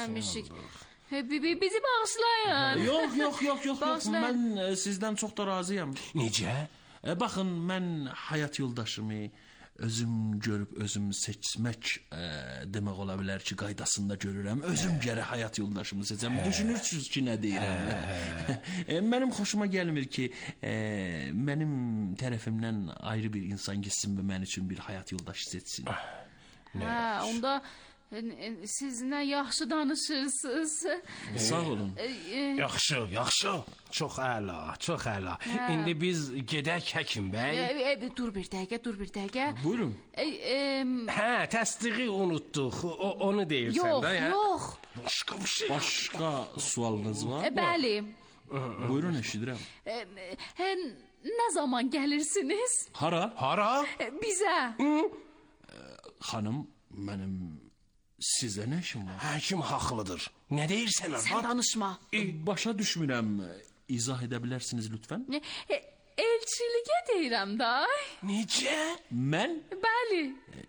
eləmişik. Bizi bağışlayın. Yox. Mən sizdən çox da razıyam. Necə? Baxın, mən həyat yoldaşımı özüm görüb özüm seçmək demək ola bilər ki, qaydasında görürəm. Özüm gərək həyat yoldaşımı seçəm. Düşünürsünüz ki, nə deyirəm? Mənim xoşuma gəlmir ki, mənim tərəfimdən ayrı bir insan gitsin və mən üçün bir həyat yoldaşı seçsin. Onda siz nə yaxşı danışırsınız. Sağ olun. Yaxşı. Çox əla. İndi biz gedək həkim bəy. Dur bir dəqiqə. Buyurun. Təsdiqi unutduq. Onu deyirsən də. Yox. Başqa sualınız var? Bəli. Buyurun, eşidirəm. Nə zaman gəlirsiniz? Hara? Bizə. Xanım, mənim sizə nə işim var? Həkim haqlıdır. Nə deyirsən? Sən danışma. Başa düşmürəm. İzah edə bilərsiniz lütfən? Elçiliyə deyirəm da. Necə? Mən? Bəli.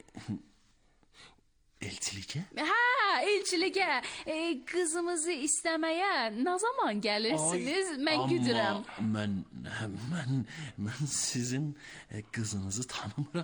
Elçiliyə? Elçiliyə. Qızımızı istəməyə nə zaman gəlirsiniz? Mən güdürəm. Amma mən sizin qızınızı tanımıram.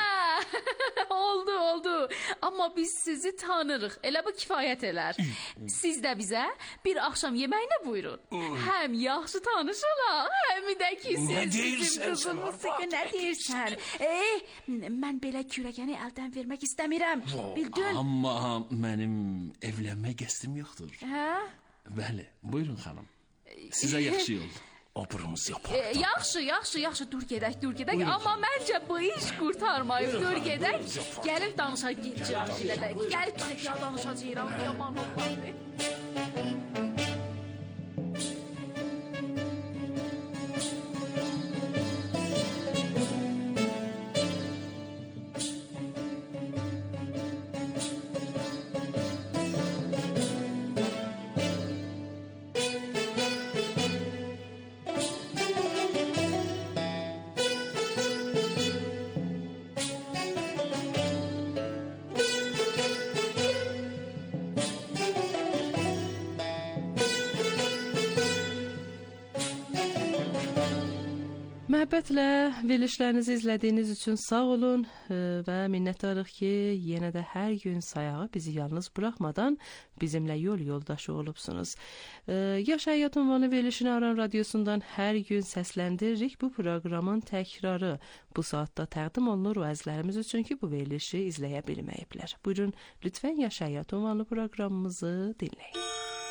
Oldu. Amma biz sizi tanırıq. Elə bu kifayət elər. Siz də bizə bir axşam yeməyinə buyurun. Həm yaxşı tanışırıq, həm də ki siz bizim qızımızı. Nə deyirsən? Mən belə kürəkəni əldən vermək istəmirəm. Bildin? Amma mənim evlənmək qəsdim yoxdur. Bəli, buyurun xanım. Sizə yaxşı yol. Oburumuz yapalım. Yaxşı. Dur gedək. Amma məncə bu iş qurtarmayıb. Dur gedək. Gəlib danışaq. Gəlib təkrar danışacağıq. Yaman olmadı. Məhəbbətlə verilişlərinizi izlədiyiniz üçün sağ olun və minnətdarıq ki, yenə də hər gün sayağı bizi yalnız buraxmadan bizimlə yol yoldaşı olubsunuz. Yaş Həyat ünvanı verilişini Aran Radiosundan hər gün səsləndiririk. Bu proqramın təkrarı bu saatda təqdim olunur o əzlərimiz üçün ki, bu verilişi izləyə bilməyiblər. Buyurun, lütfən Yaş Həyat ünvanı proqramımızı dinləyin.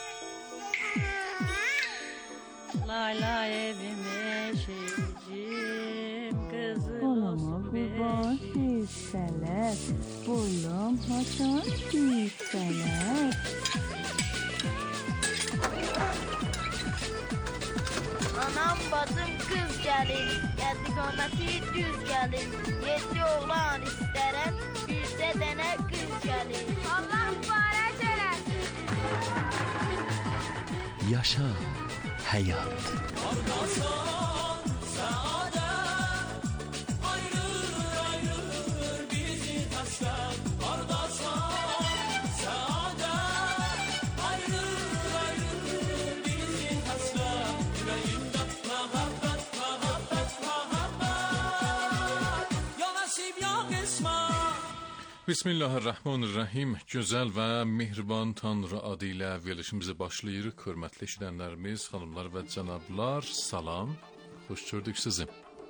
Layla evime şeycim kızım olsun kurban gitseler, boyum haçan gitseler. Anam bacım kız gelin, geldi qamati düz gelin. 7 oğlan isterem, bircə dənə kız gelin. Allah mübarək eləsin. Yaşa hayat. Bismillahirrahmanirrahim. Gözəl və mehriban Tanrı adı ilə verilişimizi başlayırıq. Hörmətli eşidənlərimiz, xanımlar və cənablar, salam. Xoş gördük sizi.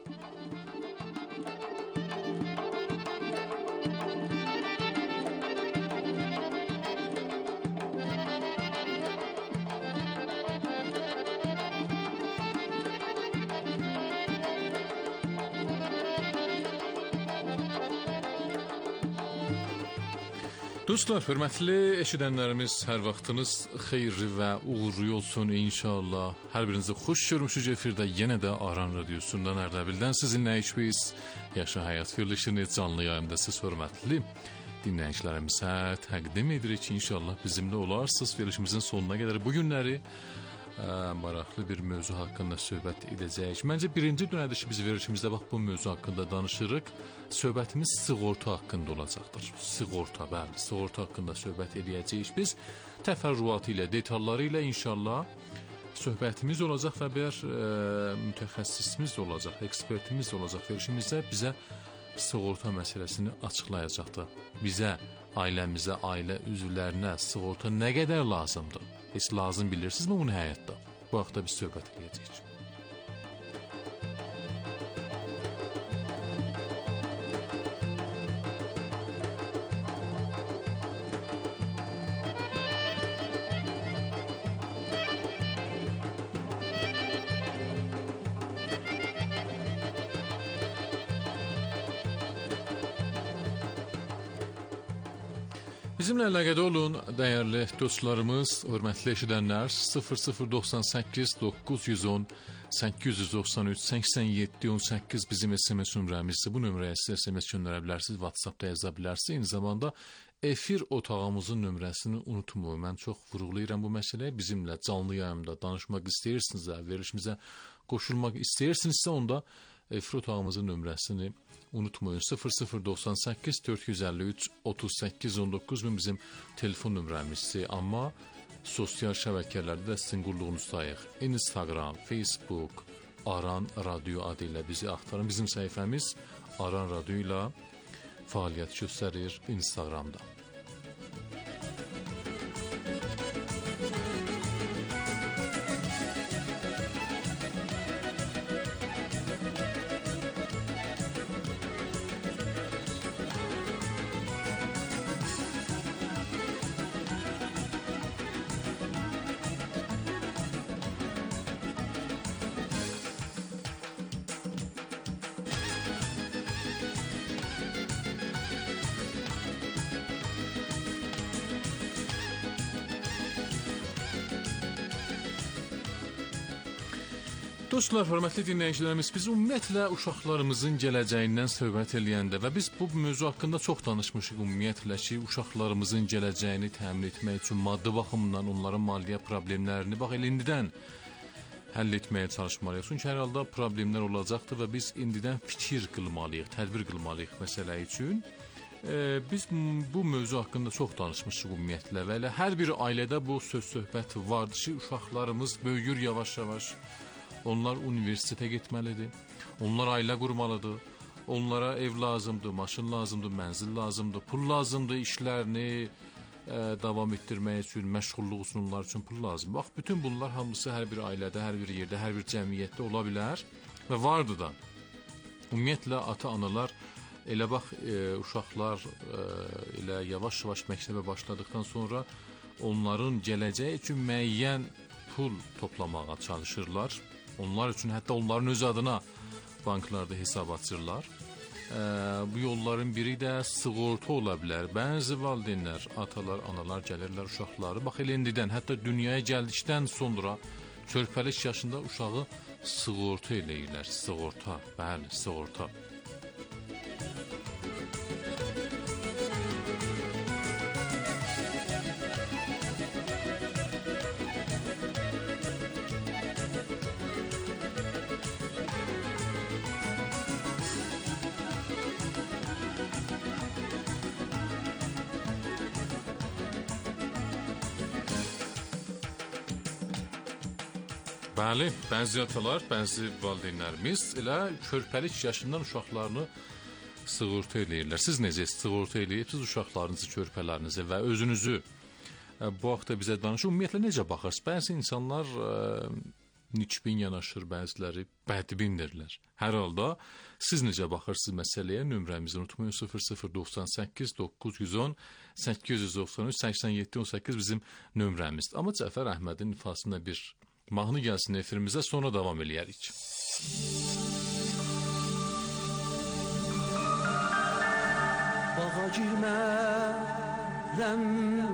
Dostlar, hörmətli eşidənlərimiz, hər vaxtınız xeyirli və uğurlu olsun inşallah. Hər birinizə xoş görmüşük efirdə. Yenə də Aran Radiosundan Ərdəbildən sizinləyik biz. Yaşa Həyat verilişini canlı yayımda siz hörmətli dinləyicilərimizə təqdim edirik ki, inşallah bizimlə olarsınız. Verilişimizin sonuna qədər bu günləri maraqlı bir mövzu haqqında söhbət edəcəyik. Məncə birinci dönədir ki, biz verilişimizdə bax bu mövzu haqqında danışırıq. Söhbətimiz sığorta haqqında olacaqdır. Sığorta, bəli, sığorta haqqında söhbət edəcəyik. Biz təfərrüatı ilə, detalları ilə inşallah söhbətimiz olacaq və bir mütəxəssisimiz də olacaq, ekspertimiz də olacaq. Verilişimizdə bizə sığorta məsələsini açıqlayacaqdır. Bizə, ailəmizə, ailə üzvlərinə sığorta nə qədər lazımdır? Heç lazım bilirsinizmi bunu həyatda? Bu haqda biz söhbət edəcəyik. Bizimlə əlaqədə olun, dəyərli dostlarımız, hörmətli eşidənlər. 0098 910 893 87 18 bizim SMS nömrəmizdir. Bu nömrəyə siz SMS göndərə bilərsiniz, WhatsApp-da yaza bilərsiniz. Eyni zamanda efir otağımızın nömrəsini unutmayın. Mən çox vurğulayıram bu məsələyə. Bizimlə canlı yayımda danışmaq istəyirsinizsə, verilişimizə qoşulmaq istəyirsinizsə, onda efir otağımızın nömrəsini unutmayın. 0098 453 38 19 bizim telefon nömrəmizdir. Amma sosial şəbəkələrdə də sizin qulluğunuzdayıq. Instagram, Facebook, Aran Radio adı ilə bizi axtarın. Bizim səhifəmiz Aran Radio ilə fəaliyyət göstərir Instagramda. Dostlar, hörmətli dinləyicilərimiz, biz ümumiyyətlə uşaqlarımızın gələcəyindən söhbət eləyəndə və biz bu mövzu haqqında çox danışmışıq ümumiyyətlə ki, uşaqlarımızın gələcəyini təmin etmək üçün maddi baxımdan onların maliyyə problemlərini bax indidən həll etməyə çalışmalıyıq. Çünki hər halda problemlər olacaqdır və biz indidən fikir qılmalıyıq, tədbir qılmalıyıq məsələ üçün. Biz bu mövzu haqqında çox danışmışıq ümumiyyətlə və elə hər bir ailədə bu söz-söhbət vardır ki, uşaqlarımız böyüyür yavaş-yavaş. Onlar universitetə getməlidir, onlar ailə qurmalıdır, onlara ev lazımdır, maşın lazımdır, mənzil lazımdır, pul lazımdır, işlərini davam etdirmək üçün, məşğulluq üçün onlar üçün pul lazımdır. Bax, bütün bunlar hamısı hər bir ailədə, hər bir yerdə, hər bir cəmiyyətdə ola bilər və vardır da. Ümumiyyətlə, ata-analar elə bax, uşaqlar elə yavaş-yavaş məktəbə başladıqdan sonra onların gələcəyi üçün müəyyən pul toplamağa çalışırlar. Onlar üçün, hətta onların öz adına banklarda hesab açırlar. Bu yolların biri də sığorta ola bilər. Bəzi valideynlər, atalar, analar gəlirlər uşaqları. Bax, elə indidən, hətta dünyaya gəldikdən sonra körpəlik yaşında uşağı sığorta eləyirlər. Sığorta, bəli, sığorta. Bəli, bəzi atalar, bəzi valideynlərimiz elə körpəlik yaşından uşaqlarını sığorta eləyirlər. Siz necə sığorta eləyibsiniz uşaqlarınızı, körpələrinizi və özünüzü bu haqda bizə danışın. Ümumiyyətlə necə baxırsınız? Bəzi insanlar nikbin yanaşır, bəziləri bədbindirlər. Hər halda siz necə baxırsınız məsələyə? Nömrəmizi unutmayın, 0098 910 893 87 18 bizim nömrəmizdir. Amma Cəfər Əhmədin ifasında bir mahnı gəlsin efirimizə, sonra davam eləyərik. Bağa girmərəm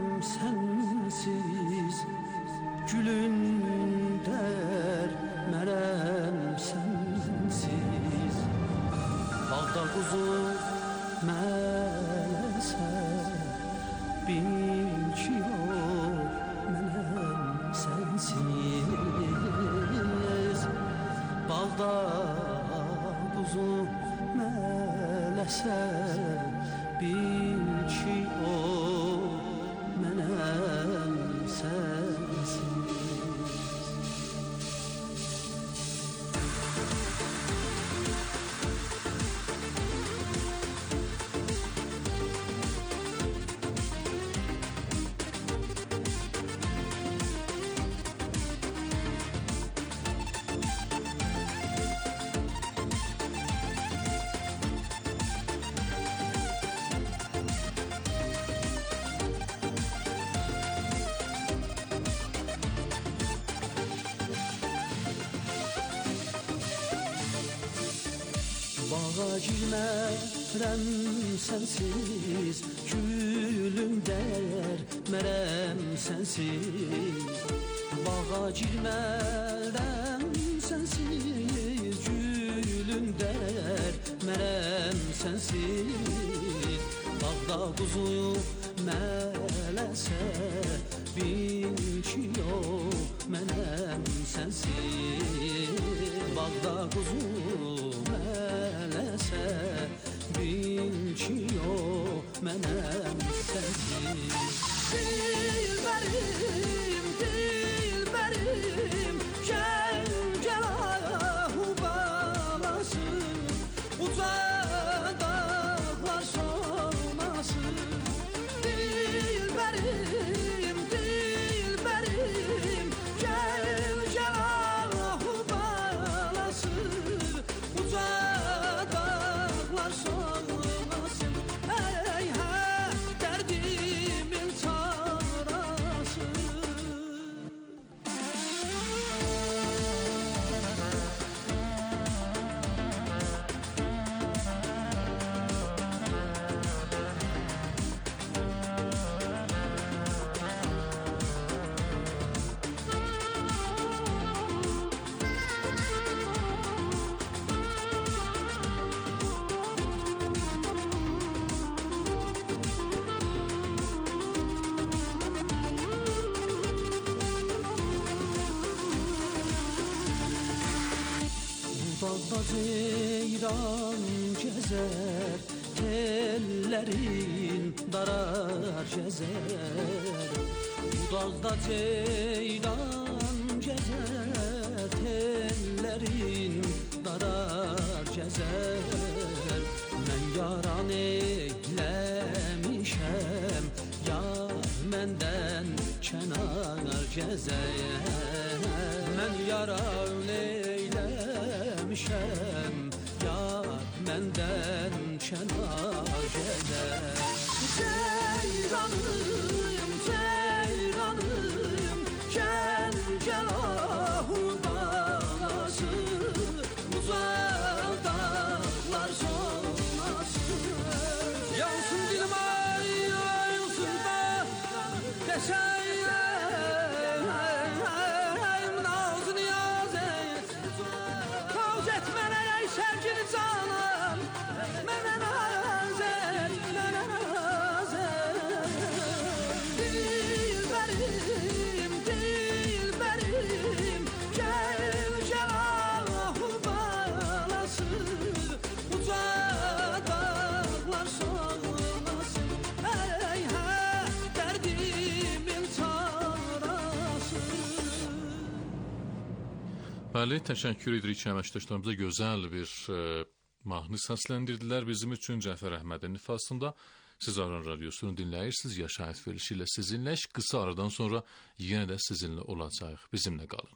sənsiz, gülün dərmərəm sənsiz. Bağda quzu mələsə, bin kilo mənəm sənsiz. quzu mələsə bil ki o mənəm sənsin. Bağa girmərəm sənsiz, gülüm dər mərəm sənsiz. Bağa girmərəm sənsiz, gülüm dər mərəm sənsiz. Bağda quzuyu mələsə bil ki yox mənəm sənsiz. Bağda quzuyu mələsə bil ki yox mənəm sənsiz. Dilbərim, dilbərim, gəl, gəl ahu balası, uca dağlar solmasın. Dilbərim, dilbərim, gəl, gəl ahu balası, uca dağlar solmasın. Ey hə, dərdimin çarası. Dağda ceyran gəzər, tellərin darar gəzər. Bu dağda ceyran gəzər, tellərin darar gəzər. Mən yaran eyləmişəm, yar məndən kənar gəzər. Mən yaran eyləmişəm, yar məndən kənar gəzər. Ceyranım, ceyranım, gəl, gəl ahu balası, uzaq dağlar solmasın. Yansın dilim ay, yansın da deşəyəm, nazını yaz et, naz et mənə ey sevgili canım, mənə naz et, mənə naz et. Dilbərim, dilbərim, gəl, gəl ahu balası, uca dağlar solmasın. Ey hə, dərdimin çarası. Bəli, təşəkkür edirik ki, əməkdaşlarımıza gözəl bir mahnı səsləndirdilər bizim üçün Cəfər Əhmədin ifasında. Siz Aran Radiosunu dinləyirsiniz, Yaşayət verilişi ilə sizinlə. Qısa aradan sonra yenə də sizinlə olacaq. Bizimlə qalın.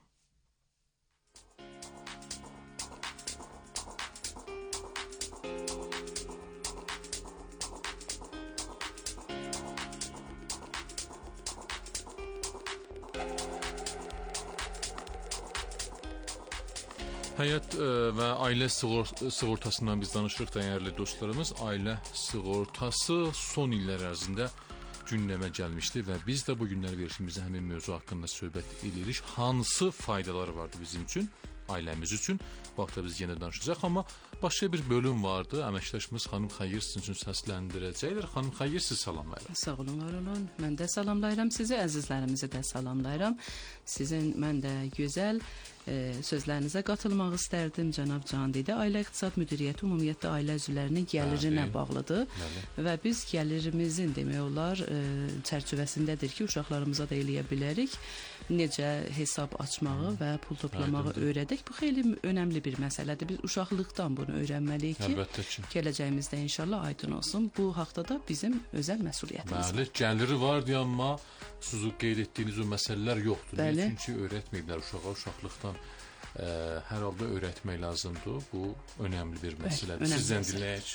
Həyat və ailə sığortasından biz danışırıq, dəyərli dostlarımız. Ailə sığortası son illər ərzində gündəmə gəlmişdi və biz də bu günlər verilişimizdə həmin mövzu haqqında söhbət edirik. Hansı faydaları vardı bizim üçün, ailəmiz üçün? Bu haqda biz yenə danışacaq, amma başqa bir bölüm vardı. Əməkdaşımız xanım Xəyir sizin üçün səsləndirəcəklər. Xanım Xəyir, sizi salamlayıram. Sağ olun, var olun. Mən də salamlayıram sizi, əzizlərimizi də salamlayıram. Sizin mən də gözəl Sözlərinizə qatılmaq istərdim cənab Candidə. Ailə iqtisad müdiriyyəti ümumiyyətlə ailə üzvlərinin gəlirinə bağlıdır və biz gəlirimizin demək olar çərçivəsindədir ki, uşaqlarımıza da eləyə bilərik. Necə hesab açmağı və pul toplamağı öyrədək. Bu xeyli önəmli bir məsələdir. Biz uşaqlıqdan bunu öyrənməliyik ki, gələcəyimizdə inşallah aydın olsun. Bu haqda da bizim özəl məsuliyyətimiz var. Gəliri vardı, amma sizin qeyd etdiyiniz o məsələlər yoxdur. Çünki öyrətməyiblər uşağa uşaqlıqdan. Hər halda öyrətmək lazımdır. Bu önəmli bir məsələdir. Sizdən dinləyək.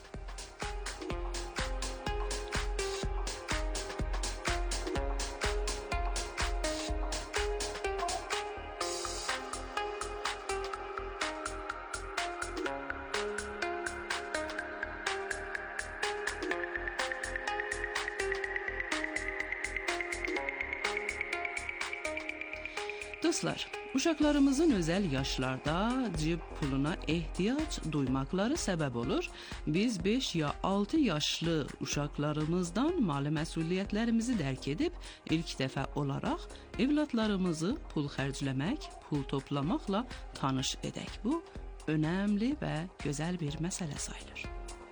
Dostlar, uşaqlarımızın özəl yaşlarda cib puluna ehtiyac duymakları səbəb olur. Biz 5 ya 6 yaşlı uşaqlarımızdan mali məsuliyyətlərimizi dərk edib, ilk dəfə olaraq evladlarımızı pul xərcləmək, pul toplamaqla tanış edək. Bu önəmli və gözəl bir məsələ sayılır.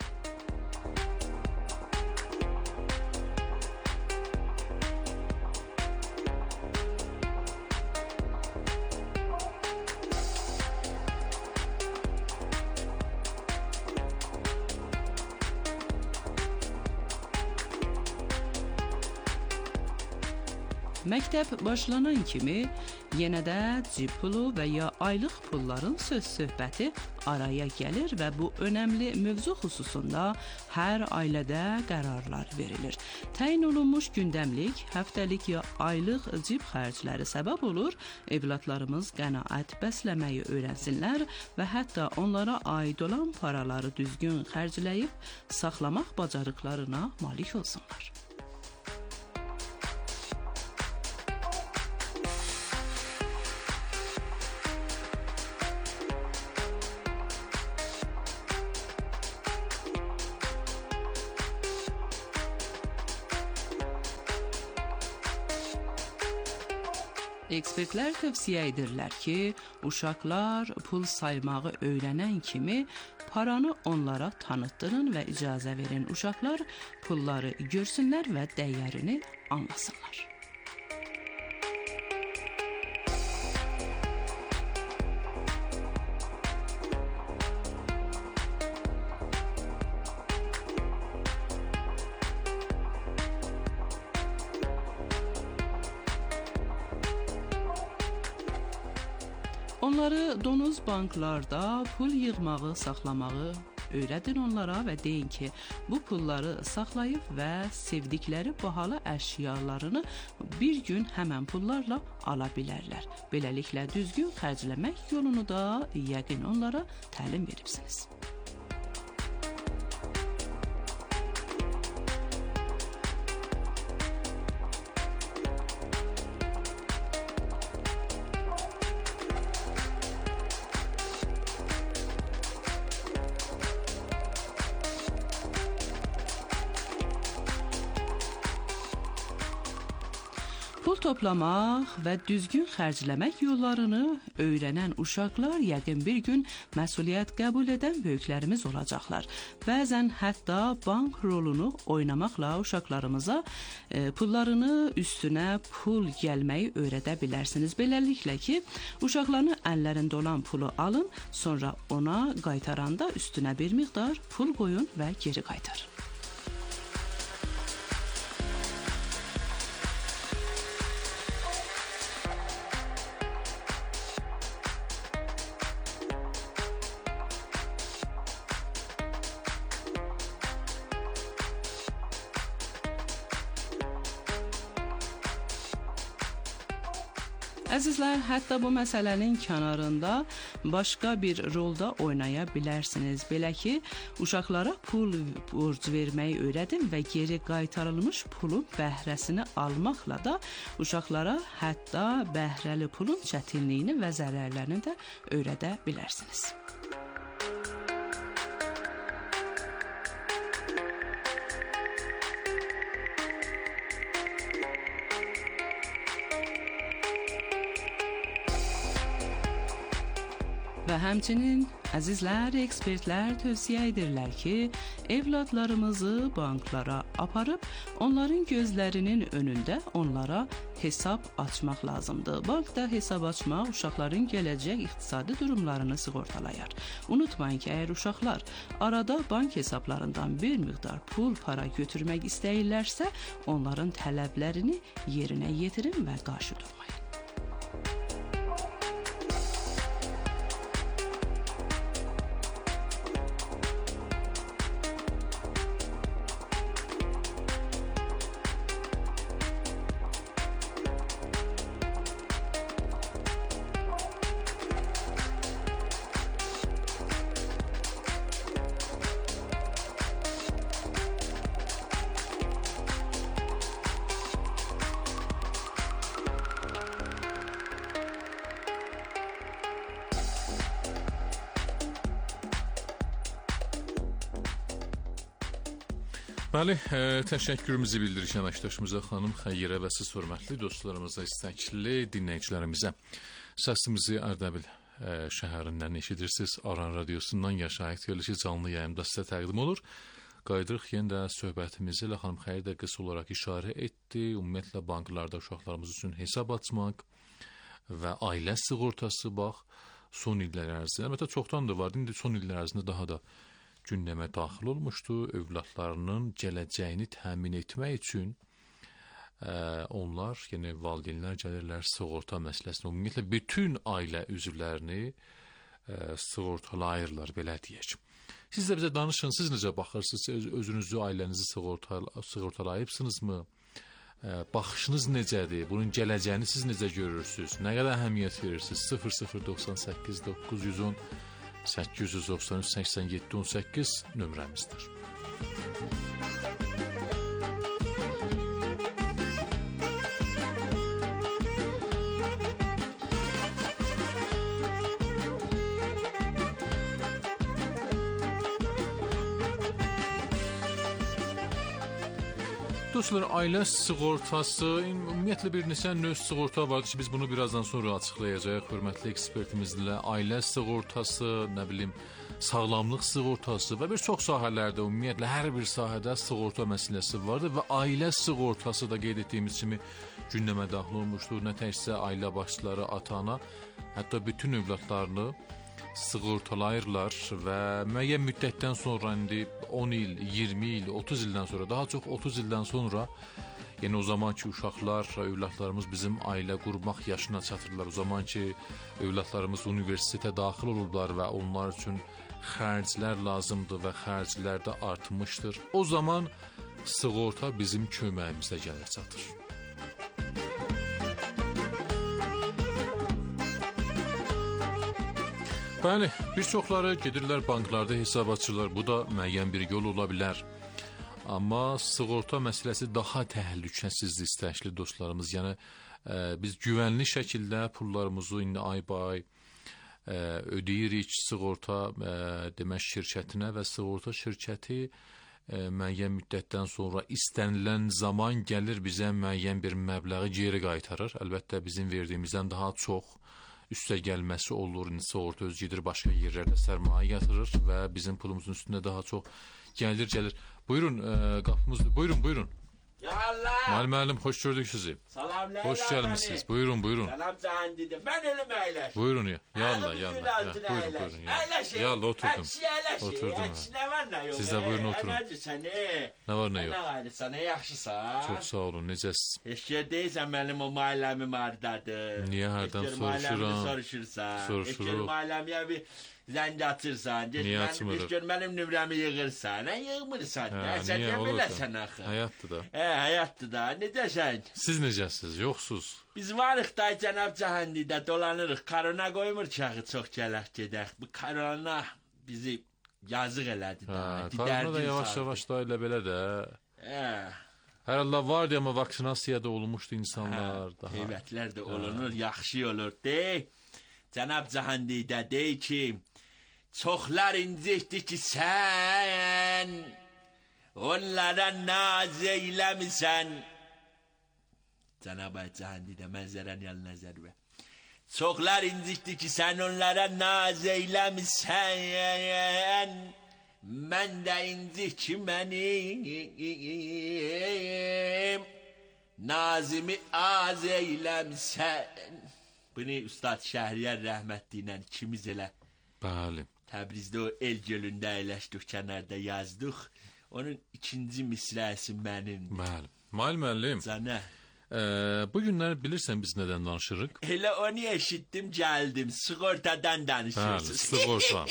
Məktəb başlanan kimi yenə də cib pulu və ya aylıq pulların söz-söhbəti araya gəlir və bu önəmli mövzu xüsusunda hər ailədə qərarlar verilir. Təyin olunmuş gündəmlik, həftəlik ya aylıq cib xərcləri səbəb olur. Evladlarımız qənaət bəsləməyi öyrənsinlər və hətta onlara aid olan paraları düzgün xərcləyib saxlamaq bacarıqlarına malik olsunlar. Ekspertlər tövsiyə edirlər ki, uşaqlar pul saymağı öyrənən kimi paranı onlara tanıtdırın və icazə verin. Uşaqlar pulları görsünlər və dəyərini anlasınlar. Onları donuz banklarda pul yığmağı, saxlamağı öyrədin onlara və deyin ki, bu pulları saxlayıb və sevdikləri bahalı əşyalarını bir gün həmən pullarla ala bilərlər. Beləliklə düzgün xərcləmək yolunu da yəqin onlara təlim veribsiniz. Pul toplamaq və düzgün xərcləmək yollarını öyrənən uşaqlar yəqin bir gün məsuliyyət qəbul edən böyüklərimiz olacaqlar. Bəzən hətta bank rolunu oynamaqla uşaqlarımıza pullarını üstünə pul gəlməyi öyrədə bilərsiniz. Beləliklə ki, uşaqların əllərində olan pulu alın, sonra ona qaytaranda üstünə bir miqdar pul qoyun və geri qaytarın. Əzizlər, hətta bu məsələnin kənarında başqa bir rolda oynaya bilərsiniz. Belə ki, uşaqlara pul borc verməyi öyrədin və geri qaytarılmış pulun bəhrəsini almaqla da uşaqlara hətta bəhrəli pulun çətinliyini və zərərlərini də öyrədə bilərsiniz. Və həmçinin əzizlər, ekspertlər tövsiyə edirlər ki, evladlarımızı banklara aparıb onların gözlərinin önündə onlara hesab açmaq lazımdır. Bankda hesab açmaq uşaqların gələcək iqtisadi durumlarını sığortalayar. Unutmayın ki, əgər uşaqlar arada bank hesablarından bir miqdar pul, para götürmək istəyirlərsə, onların tələblərini yerinə yetirin və qarşı durmayın. Bəli, təşəkkürümüzü bildiririk əməkdaşımıza xanım Xəyrə və siz hörmətli dostlarımıza, istəkli dinləyicilərimizə. Səsimizi Ərdəbil şəhərindən eşidirsiniz. Aran radiosundan Yaşayıq Teoloji canlı yayımda sizə təqdim olur. Qaydırıq yenə də söhbətimizi ilə xanım Xəyrə də qısa olaraq işarə etdi. Ümumiyyətlə banklarda uşaqlarımız üçün hesab açmaq və ailə sığortası bax son illər ərzində. Əlbəttə çoxdan da vardı. İndi son illər ərzində daha da gündəmə daxil olmuşdu. Övladlarının gələcəyini təmin etmək üçün onlar, yəni valideynlər gəlirlər sığorta məsələsində. Ümumiyyətlə bütün ailə üzvlərini sığortalayırlar, belə deyək. Siz də bizə danışın, siz necə baxırsınız, özünüzü, ailənizi sığortalayıbsınızmı? Baxışınız necədir? Bunun gələcəyini siz necə görürsünüz? Nə qədər əhəmiyyət verirsiniz? 0098 910 893 87 18 nömrəmizdir. Dostlar, ailə sığortası, ümumiyyətlə bir neçə növ sığorta vardır ki, biz bunu birazdan sonra açıqlayacağıq. Hörmətli ekspertimizlə ailə sığortası, nə bilim, sağlamlıq sığortası və bir çox sahələrdə, ümumiyyətlə hər bir sahədə sığorta məsələsi vardır və ailə sığortası da qeyd etdiyimiz kimi gündəmə daxil olmuşdur. Nə təkcə ailə başçıları, ata-ana, hətta bütün övladlarını sığortalayırlar və müəyyən müddətdən sonra, indi 10 il, 20 il, 30 ildən sonra, daha çox 30 ildən sonra, yəni o zaman ki uşaqlar, övladlarımız bizim ailə qurmaq yaşına çatırlar, o zaman ki övladlarımız universitetə daxil olurlar və onlar üçün xərclər lazımdır və xərclər də artmışdır. O zaman sığorta bizim köməyimizə gəlir çatır. Bəli, bir çoxları gedirlər banklarda hesab açırlar. Bu da müəyyən bir yol ola bilər. Amma sığorta məsələsi daha təhlükəsizdir, istəkli dostlarımız. Yəni biz güvənli şəkildə pullarımızı indi ay-bay ödeyirik sığorta demək şirkətinə və sığorta şirkəti müəyyən müddətdən sonra istənilən zaman gəlir bizə müəyyən bir məbləği geri qaytarır. Əlbəttə bizim verdiyimizdən daha çox üstə gəlməsi olur. Sığorta öz gedir başqa yerlərdə sərmayə yatırır və bizim pulumuzun üstündə daha çox gəlir. Buyurun, qapımızdır. Buyurun. Ya Allah! Müəllim, xoş gördük sizi. Salam, Leyla. Hoş gəlmisiniz. Buyurun. Salam candidir. Ben ölüm eyleş. Buyurun ya. Yallah. Buyurun. Yallah oturdum. Ne var ne yok. Siz de buyurun oturun. Ne var ne yok. Sana yaxşısan. Çok sağ olun. Necəsiz? Heç yer deyilsən mənim o ailəmi hardadır. Niyə hərdən soruşuram? Heç ailəmiyə bir zəng atırsan. Niyə açmırıq? Heç mənim nömrəmi yığırsan. Yığmırsan. Sən nə biləsən axı? Həyatdır da. Həyatdır da. Necəsən? Siz necəsiz? Yoxsuz? Biz varıq da cənab Cahandidə dolanırıq. Karona qoymur ki, çox gələk gedək. Bu karona bizi yazıq elədi da. Karona da yavaş da elə belə də. Hər Allah var deyə, amma vaksinasiyada olmuşdu insanlar. Heyvətlər də olunur, yaxşı olur. Dey, cənab Cahandidə dey ki, çoxlar incikdir ki sən onlara naz eyləmisən. Cənab Cahandidə mənzərən yal nəzər və Çoxlar incikdi ki sən onlara naz eyləmisən. Mən də incik ki mənim nazimi az eyləmisən. Bunu Ustad Şəhriyar rəhmətli ilə ikimiz elə Bəli. Təbrizdə o el gölündə əyləşdik, kənarda yazdıq. Onun ikinci misrəsi mənimdir. Bəli. Mail müəllim. Canə. Bu günlər bilirsən biz nədən danışırıq? Elə onu eşitdim, gəldim. Sığortadan danışırsınız. Bəli, sığorta.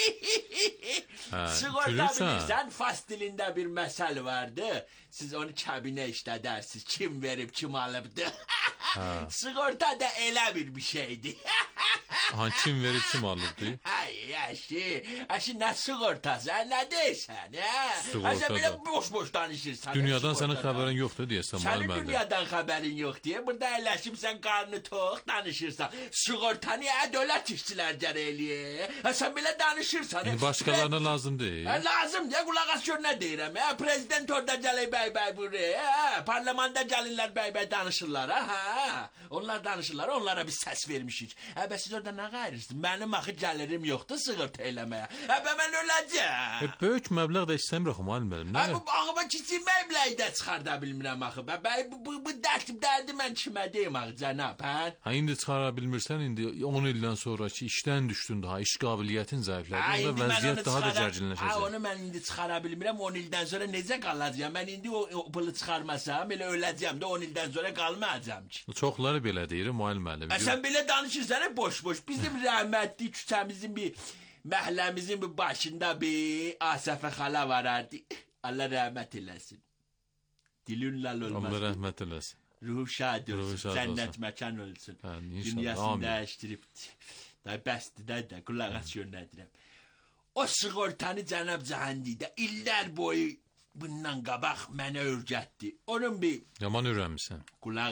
Sığorta bilirsən, fars dilində bir məsəl vardı. Siz onu kəbinə işlədərsiniz. Kim verib, kim alıbdı. Sığorta da elə bir şeydi. Kim verib, kim alıbdı? Əşi, nə sığortası, nə deyirsən? Əşi, belə boş-boş danışırsan. Dünyadan sənin xəbərin yoxdur deyəsən, Sənin dünyadan xəbərin yox deyə, burada əyləşibsən, qarnı tox danışırsan. Sığortanı dövlət işçilər gərək eləyir. Sən belə danışırsan. Başqalarına lazım deyil. Lazım deyə, qulaq as gör nə deyirəm. Prezident orada gəlir bəy buraya. Parlamendə gəlirlər bəy danışırlar. Onlar danışırlar, onlara biz səs vermişik. Siz orada nə qayırırsınız? Mənim axı gəlirim yoxdur sığorta eləməyə. Mən öləcəm. Böyük məbləğ də istəmirəm, müəllim. Ağıma kiçik məbləği də çıxarda bilmirəm axı. Bu dərdi mən kimə deyim axı, cənab? İndi çıxara bilmirsən, indi 10 ildən sonraki işdən düşdün daha, iş qabiliyyətin zəiflədi. Onda vəziyyət daha da gərginləşəcək. Onu mən indi çıxara bilmirəm, 10 ildən sonra necə qalacağam? Mən indi o pulu çıxarmasam, elə öləcəm də 10 ildən sonra qalmayacam ki. Çoxları belə deyir, müəllim. Sən belə danışırsan, boş-boş. Bizim rəhmətli küçəmizin bir, məhəlləmizin bir başında bir Asəfə xala varardı. Allah rəhmət eləsin. Dilün lal olmasın. Allah rəhmət eləsin. Ruhu şad olsun, cənnət məkan olsun. Dünyasını dəyişdirib. Bəsdir də, qulaq as yönlədirəm. O sığortanı cənab Cahandidə illər boyu bundan qabaq mənə öyrətdi. Onun bir... Yaman öyrənmişsən. Qulaq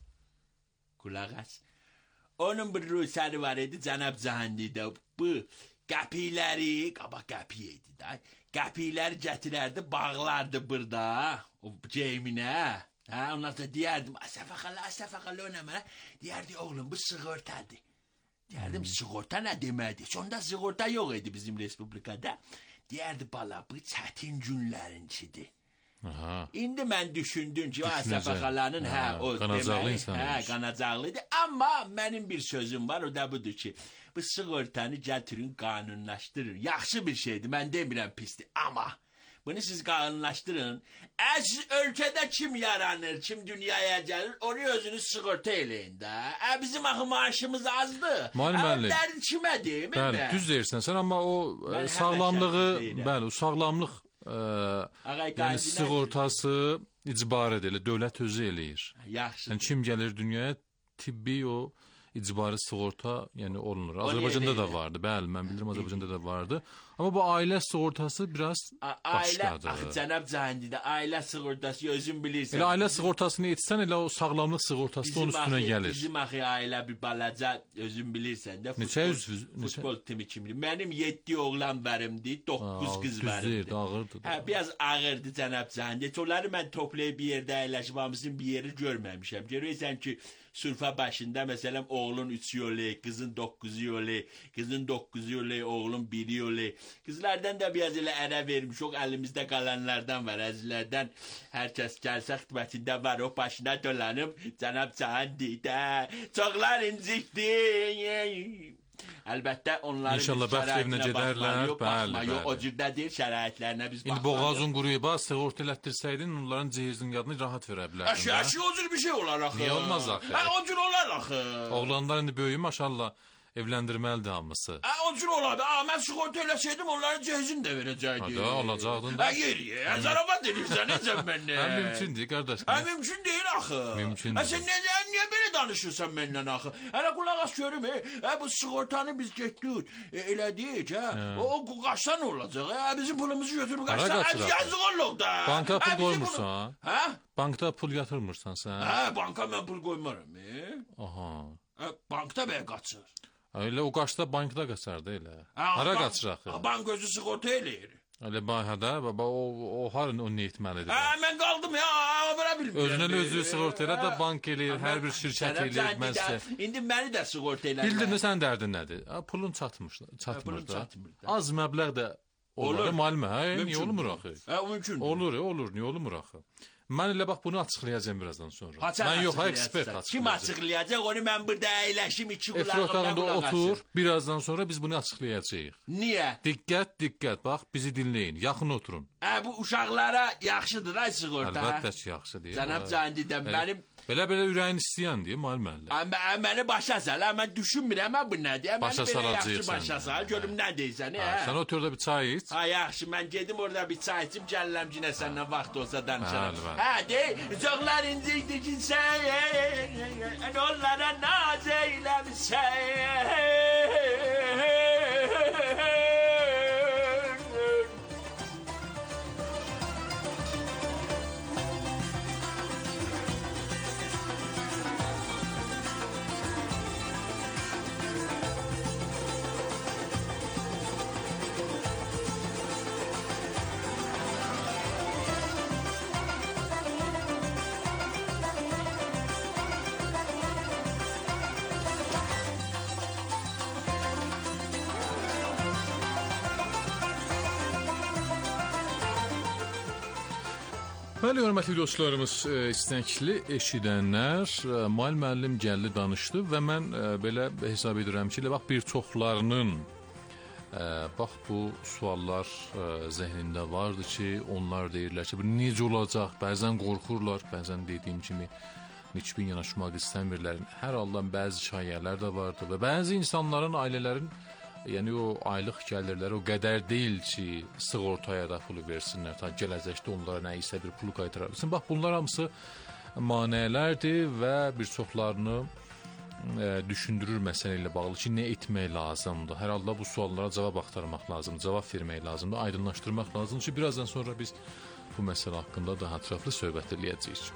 as. Onun bir rüsəri var idi cənab Cahandidə. Bu qəpikləri, qabaq qəpik idi da. Qəpikləri gətirərdi, bağlardı burada, o geyminə. Ondan sonra deyərdim, Asəfə xala ona mənə. Deyərdi, oğlum bu sığortadır. Deyərdim, sığorta nə deməkdir? Sonda sığorta yox idi bizim respublikada. Deyərdi, bala, bu çətin günlərincidir. İndi mən düşündüm ki, Asəfə xalanın, qanacaqlıydı. Amma mənim bir sözüm var, o da budur ki, bu sığortanı gətirin, qanunlaşdırın. Yaxşı bir şeydir, mən demirəm pisdir, amma bunu siz qanunlaşdırın. Siz ölkədə kim yaranır, kim dünyaya gəlir, onu özünüz sığorta eləyin də. Bizim axı maaşımız azdır. Müəllim. Dərdi kimədir? Bəli, düz deyirsən sən, amma o sağlamlığı, bəli, o sağlamlıq yəni sığortası icbar edilir, dövlət özü eləyir. Yaxşı. Yəni kim gəlir dünyaya, tibbi o icbari sığorta yəni olunur. Azərbaycanda da vardı, bəli, mən bilirəm Azərbaycanda da vardı. Amma bu ailə sığortası biraz başqadır. Cənab Cahandidə ailə sığortası özün bilirsən. Elə ailə sığortasını etsən, elə o sağlamlıq sığortası da onun üstünə gəlir. Bizim axı ailə bir balaca özün bilirsən də. Futbol timi kimi. Mənim 7 oğlan varımdı, 9 qız varımdı. Düzdür, ağırdı. Biraz ağırdı cənab Cahandidə. Onları mən toplayıb bir yerdə əyləşmamızın bir yeri görməmişəm. Görürsən ki, sürfə başında məsələn oğlun 3 yolu, qızın 9 yolu, qızın 9 yolu, oğlun 1 yolu. Qızlardan da biraz elə ərə vermişik, əlimizdə qalanlardan var, əzizlərdən. Hər kəs gəlsə xidmətində var, o başına dolanıb, cənab Cahandidə, çoxlar incikdir. Əlbəttə onların şəraitlərinə gedərlər, bəli. O cürdə deyil, şəraitlərinə biz baxmalıyıq. İndi boğazın quruyub, sığorta elətdirsəydin, onların cehizin qadını rahat verə bilərdin. Əşi, o cür bir şey olar axı. Niyə olmaz axı? O cür olar axı. Oğlanlar indi böyüyüm, maşallah. Evləndirməlidir hamısı. O cür olardı. Mən sığorta eləsəydim, onların cehizini də verəcəkdi. Alacaqdın da. Yeriyə, zarabat edirsən, necə məndən? Mümkündür, qardaş. Mümkün deyil axı. Mümkündür. Sən niyə belə danışırsan məndən axı? Hələ qulaq as görüm, bu sığortanı biz getdik, elədik, o qaçsan olacaq, bizim pulumuzu götürüb qaçsan, yazıq olluq da. Banka pul qoymursan, bankda pul yatırmırsan sən. Banka mən pul qoymaram, bankda bəyə qaçır. Elə o qaçda bankda qaçar da elə. Hara qaçır axı? Bank özü sığorta eləyir. Elə bayhada, baba o harın onu etməlidir. Mən qaldım ya, bura bilmirəm. Özünə özü sığorta elə də bank eləyir, hər bir şirkət eləyir, mənsə. İndi məni də sığorta eləyir. Bildin mi sən dərdin nədir? Pulun çatmır da. Az məbləğ də olur. Müəllimə, niyə olmur axı? Mümkün. Olur, niyə olmur axı? Mən elə bax bunu açıqlayacağım birazdan sonra. Mən yox, ekspert açıqlayacaq. Kim açıqlayacaq? Onu mən burada əyləşim, iki qulağımda qulaq açım. Otur, birazdan sonra biz bunu açıqlayacağıq. Niyə? Diqqət, bax, bizi dinləyin, yaxın oturun. Bu uşaqlara yaxşıdır, ay sığorta. Əlbəttə ki, yaxşıdır. Cənab Candidən mənim... Belə ürəyin istəyən deyə müəllimə. Məni başa sal, mən düşünmürəm, bu nədir? Başa salacaq başa sal, görüm nə deyirsən. Sən otur da bir çay iç. Yaxşı, mən gedim orada bir çay içim, gəlirəm yenə səndən vaxt olsa danışaram. Bəli. Uşaqlar incikdir ki sən, onlara naz eyləmsən. Bəli, hörmətli dostlarımız, istəkli eşidənlər, Mail müəllim gəldi danışdı və mən belə hesab edirəm ki, bax bir çoxlarının bax bu suallar zehnində vardı ki, onlar deyirlər ki, bu necə olacaq, bəzən qorxurlar, bəzən dediyim kimi niçbin yanaşmaq istəmirlər. Hər haldan bəzi şayələr də vardı və bəzi insanların, ailələrin yəni o aylıq gəlirləri o qədər deyil ki, sığortaya da pulu versinlər, ta gələcəkdə onlara nə isə bir pulu qaytara bilsin. Bax, bunlar hamısı maneələrdir və bir çoxlarını düşündürür məsələ ilə bağlı ki, nə etmək lazımdır. Hər halda bu suallara cavab axtarmaq lazımdır, cavab vermək lazımdır, aydınlaşdırmaq lazımdır ki, birazdan sonra biz bu məsələ haqqında daha ətraflı söhbət edəcəyik.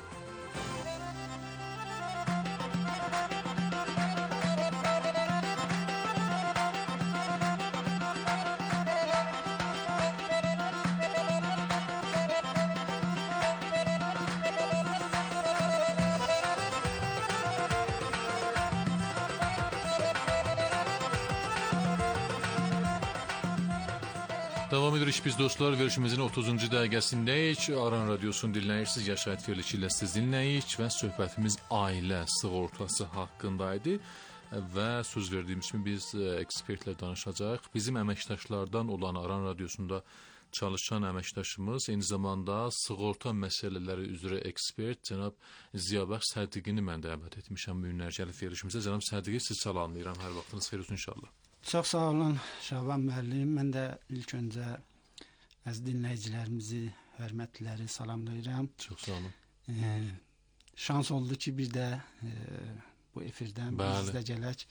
Davam edirik biz dostlar, verişimizin 30-cu dəqiqəsindəyik. Aran Radiosunu dinləyirsiniz, Yaşayət verilişi ilə siz dinləyik və söhbətimiz ailə sığortası haqqındaydı və söz verdiyimiz kimi biz ekspertlə danışacaq. Bizim əməkdaşlardan olan Aran Radiosunda çalışan əməkdaşımız, eyni zamanda sığorta məsələləri üzrə ekspert cənab Ziyabəxş Səddiqini mən dəvət etmişəm bu günlər gəlib verişimizə. Cənab Səddiqi, siz salamlayıram, hər vaxtınız xeyir olsun inşallah. Çox sağ olun Şaban müəllim. Mən də ilk öncə əziz dinləyicilərimizi, hörmətliləri salamlayıram. Çox sağ olun. Şans oldu ki, bir də bu efirdən biz də gələk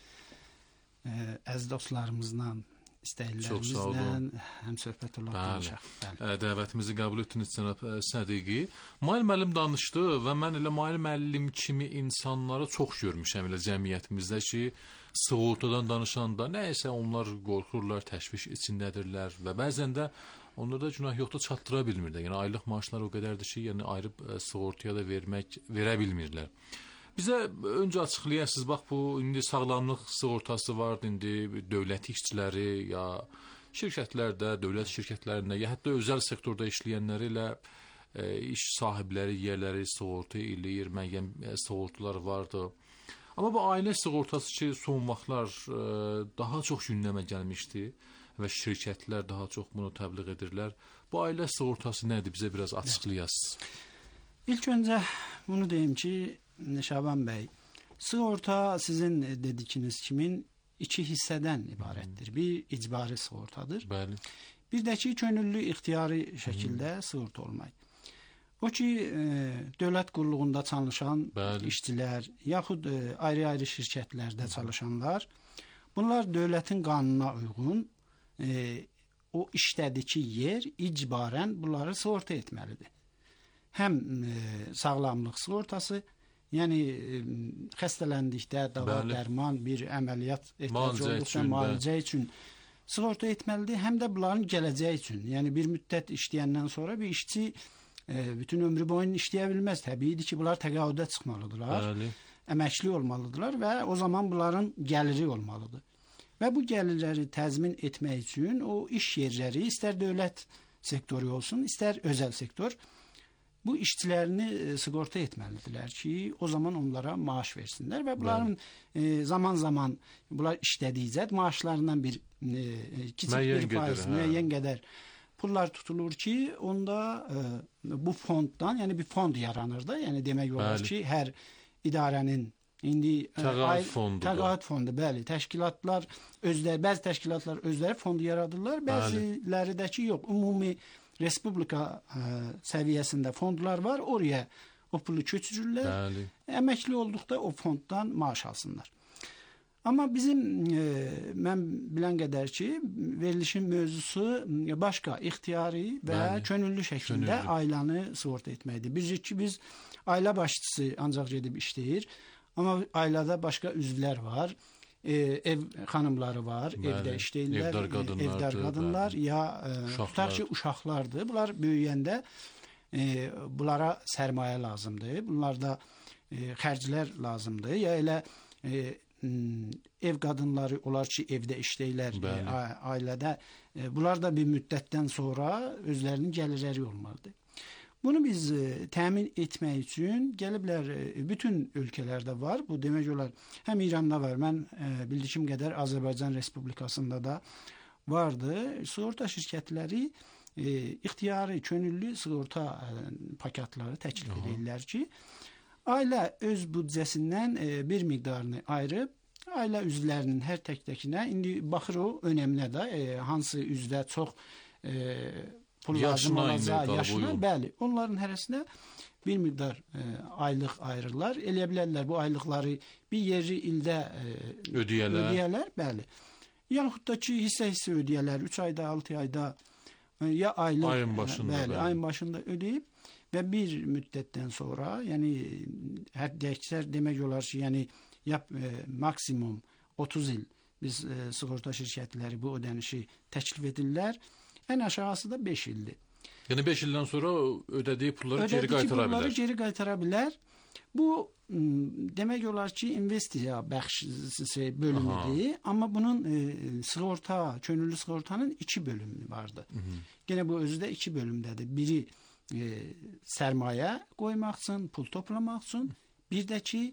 əziz dostlarımızla, istəklərimizlə həm söhbət olaq danışaq. Dəvətimizi qəbul etdiniz cənab Səddiqi. Mail müəllim danışdı və mən elə Mail müəllim kimi insanları çox görmüşəm elə cəmiyyətimizdə ki, sığortadan danışanda nəysə onlar qorxurlar, təşviş içindədirlər və bəzən də onlarda günah yoxdur, çatdıra bilmirlər. Yəni aylıq maaşlar o qədərdir ki, yəni ayırıb sığortaya da verə bilmirlər. Bizə öncə açıqlayasınız, bax bu indi sağlamlıq sığortası var, indi dövlət işçiləri ya şirkətlərdə, dövlət şirkətlərində ya hətta özəl sektorda işləyənləri ilə iş sahibləri, yerləri sığorta eləyir, müəyyən sığortalar vardı. Amma bu ailə sığortası ki, son vaxtlar daha çox gündəmə gəlmişdi və şirkətlər daha çox bunu təbliğ edirlər. Bu ailə sığortası nədir? Bizə biraz açıqlayasınız. İlk öncə bunu deyim ki, Şaban bəy, sığorta sizin dediyiniz kimi iki hissədən ibarətdir. Bir icbari sığortadır. Bəli. Bir də ki, könüllü ixtiyari şəkildə sığorta olmaq. O ki, dövlət qulluğunda çalışan işçilər, yaxud ayrı-ayrı şirkətlərdə çalışanlar, bunlar dövlətin qanununa uyğun o işdəki yer icbarən bunları sığorta etməlidir. Həm sağlamlıq sığortası, yəni xəstələndikdə dava dərman, bir əməliyyat ehtiyacı olduqda müalicə üçün sığorta etməlidir, həm də bunların gələcəyi üçün. Yəni bir müddət işləyəndən sonra bir işçi bütün ömrü boyunca işləyə bilməz. Təbiidir ki, bunlar təqaüdə çıxmalıdırlar. Bəli. Əməkli olmalıdırlar və o zaman bunların gəliri olmalıdır. Və bu gəlirləri təzmin etmək üçün o iş yerləri, istər dövlət sektoru olsun, istər özəl sektor, bu işçilərini sığorta etməlidirlər ki, o zaman onlara maaş versinlər və bunların zaman-zaman bunlar işlədikcə maaşlarından bir kiçik bir faiz, müəyyən qədər pullar tutulur ki, onda bu fonddan, yəni bir fond yaranır da, yəni demək olar ki, hər idarənin indi təqaüd fondu, bəli, təşkilatlar özləri, bəzi təşkilatlar özləri fondu yaradırlar, bəziləri də ki, yox, ümumi respublika səviyyəsində fondlar var, oraya o pulu köçürürlər, əməkli olduqda o fonddan maaş alsınlar. Amma bizim, mən bilən qədər ki, verilişin mövzusu başqa, ixtiyari və könüllü şəklində ailanı sığorta etməkdir. Bilirik ki, biz ailə başçısı ancaq gedib işləyir, amma ailədə başqa üzvlər var, ev xanımları var, evdə işləyirlər, evdar qadınlar, ya tutaq ki, uşaqlardır. Bunlar böyüyəndə bunlara sərmayə lazımdır, bunlarda xərclər lazımdır, ya elə ev qadınları olar ki, evdə işləyirlər, ailədə. Bunlar da bir müddətdən sonra özlərinin gəlirləri olmalıdır. Bunu biz təmin etmək üçün gəliblər, bütün ölkələrdə var. Bu demək olar, həm İranda var, mən bildiyim qədər Azərbaycan Respublikasında da vardı. Sığorta şirkətləri ixtiyari, könüllü sığorta paketləri təklif edirlər ki, ailə öz büdcəsindən bir miqdarını ayırıb, ailə üzvlərinin hər tək-təkinə, indi baxır o önəminə də, hansı üzvdə çox pul lazım olacaq, yaşına, bəli, onların hərəsinə bir miqdar aylıq ayırırlar, eləyə bilərlər bu aylıqları bir yeri ildə ödəyərlər, bəli. Yaxud da ki, hissə-hissə ödəyərlər, 3 ayda, 6 ayda, ya aylıq, ayın başında ödəyib və bir müddətdən sonra, yəni həddəksər demək olar ki, yəni maksimum 30 il biz sığorta şirkətləri bu ödənişi təklif edirlər. Ən aşağısı da 5 ildir. Yəni 5 ildən sonra ödədiyi pulları geri qaytara bilər. Pulları geri qaytara bilər. Bu demək olar ki, investisiya bəxşisi bölümüdür, amma bunun sığorta, könüllü sığortanın 2 bölümü vardı. Yenə bu özü də 2 bölümdədir. Biri sərmayə qoymaq üçün, pul toplamaq üçün, bir də ki,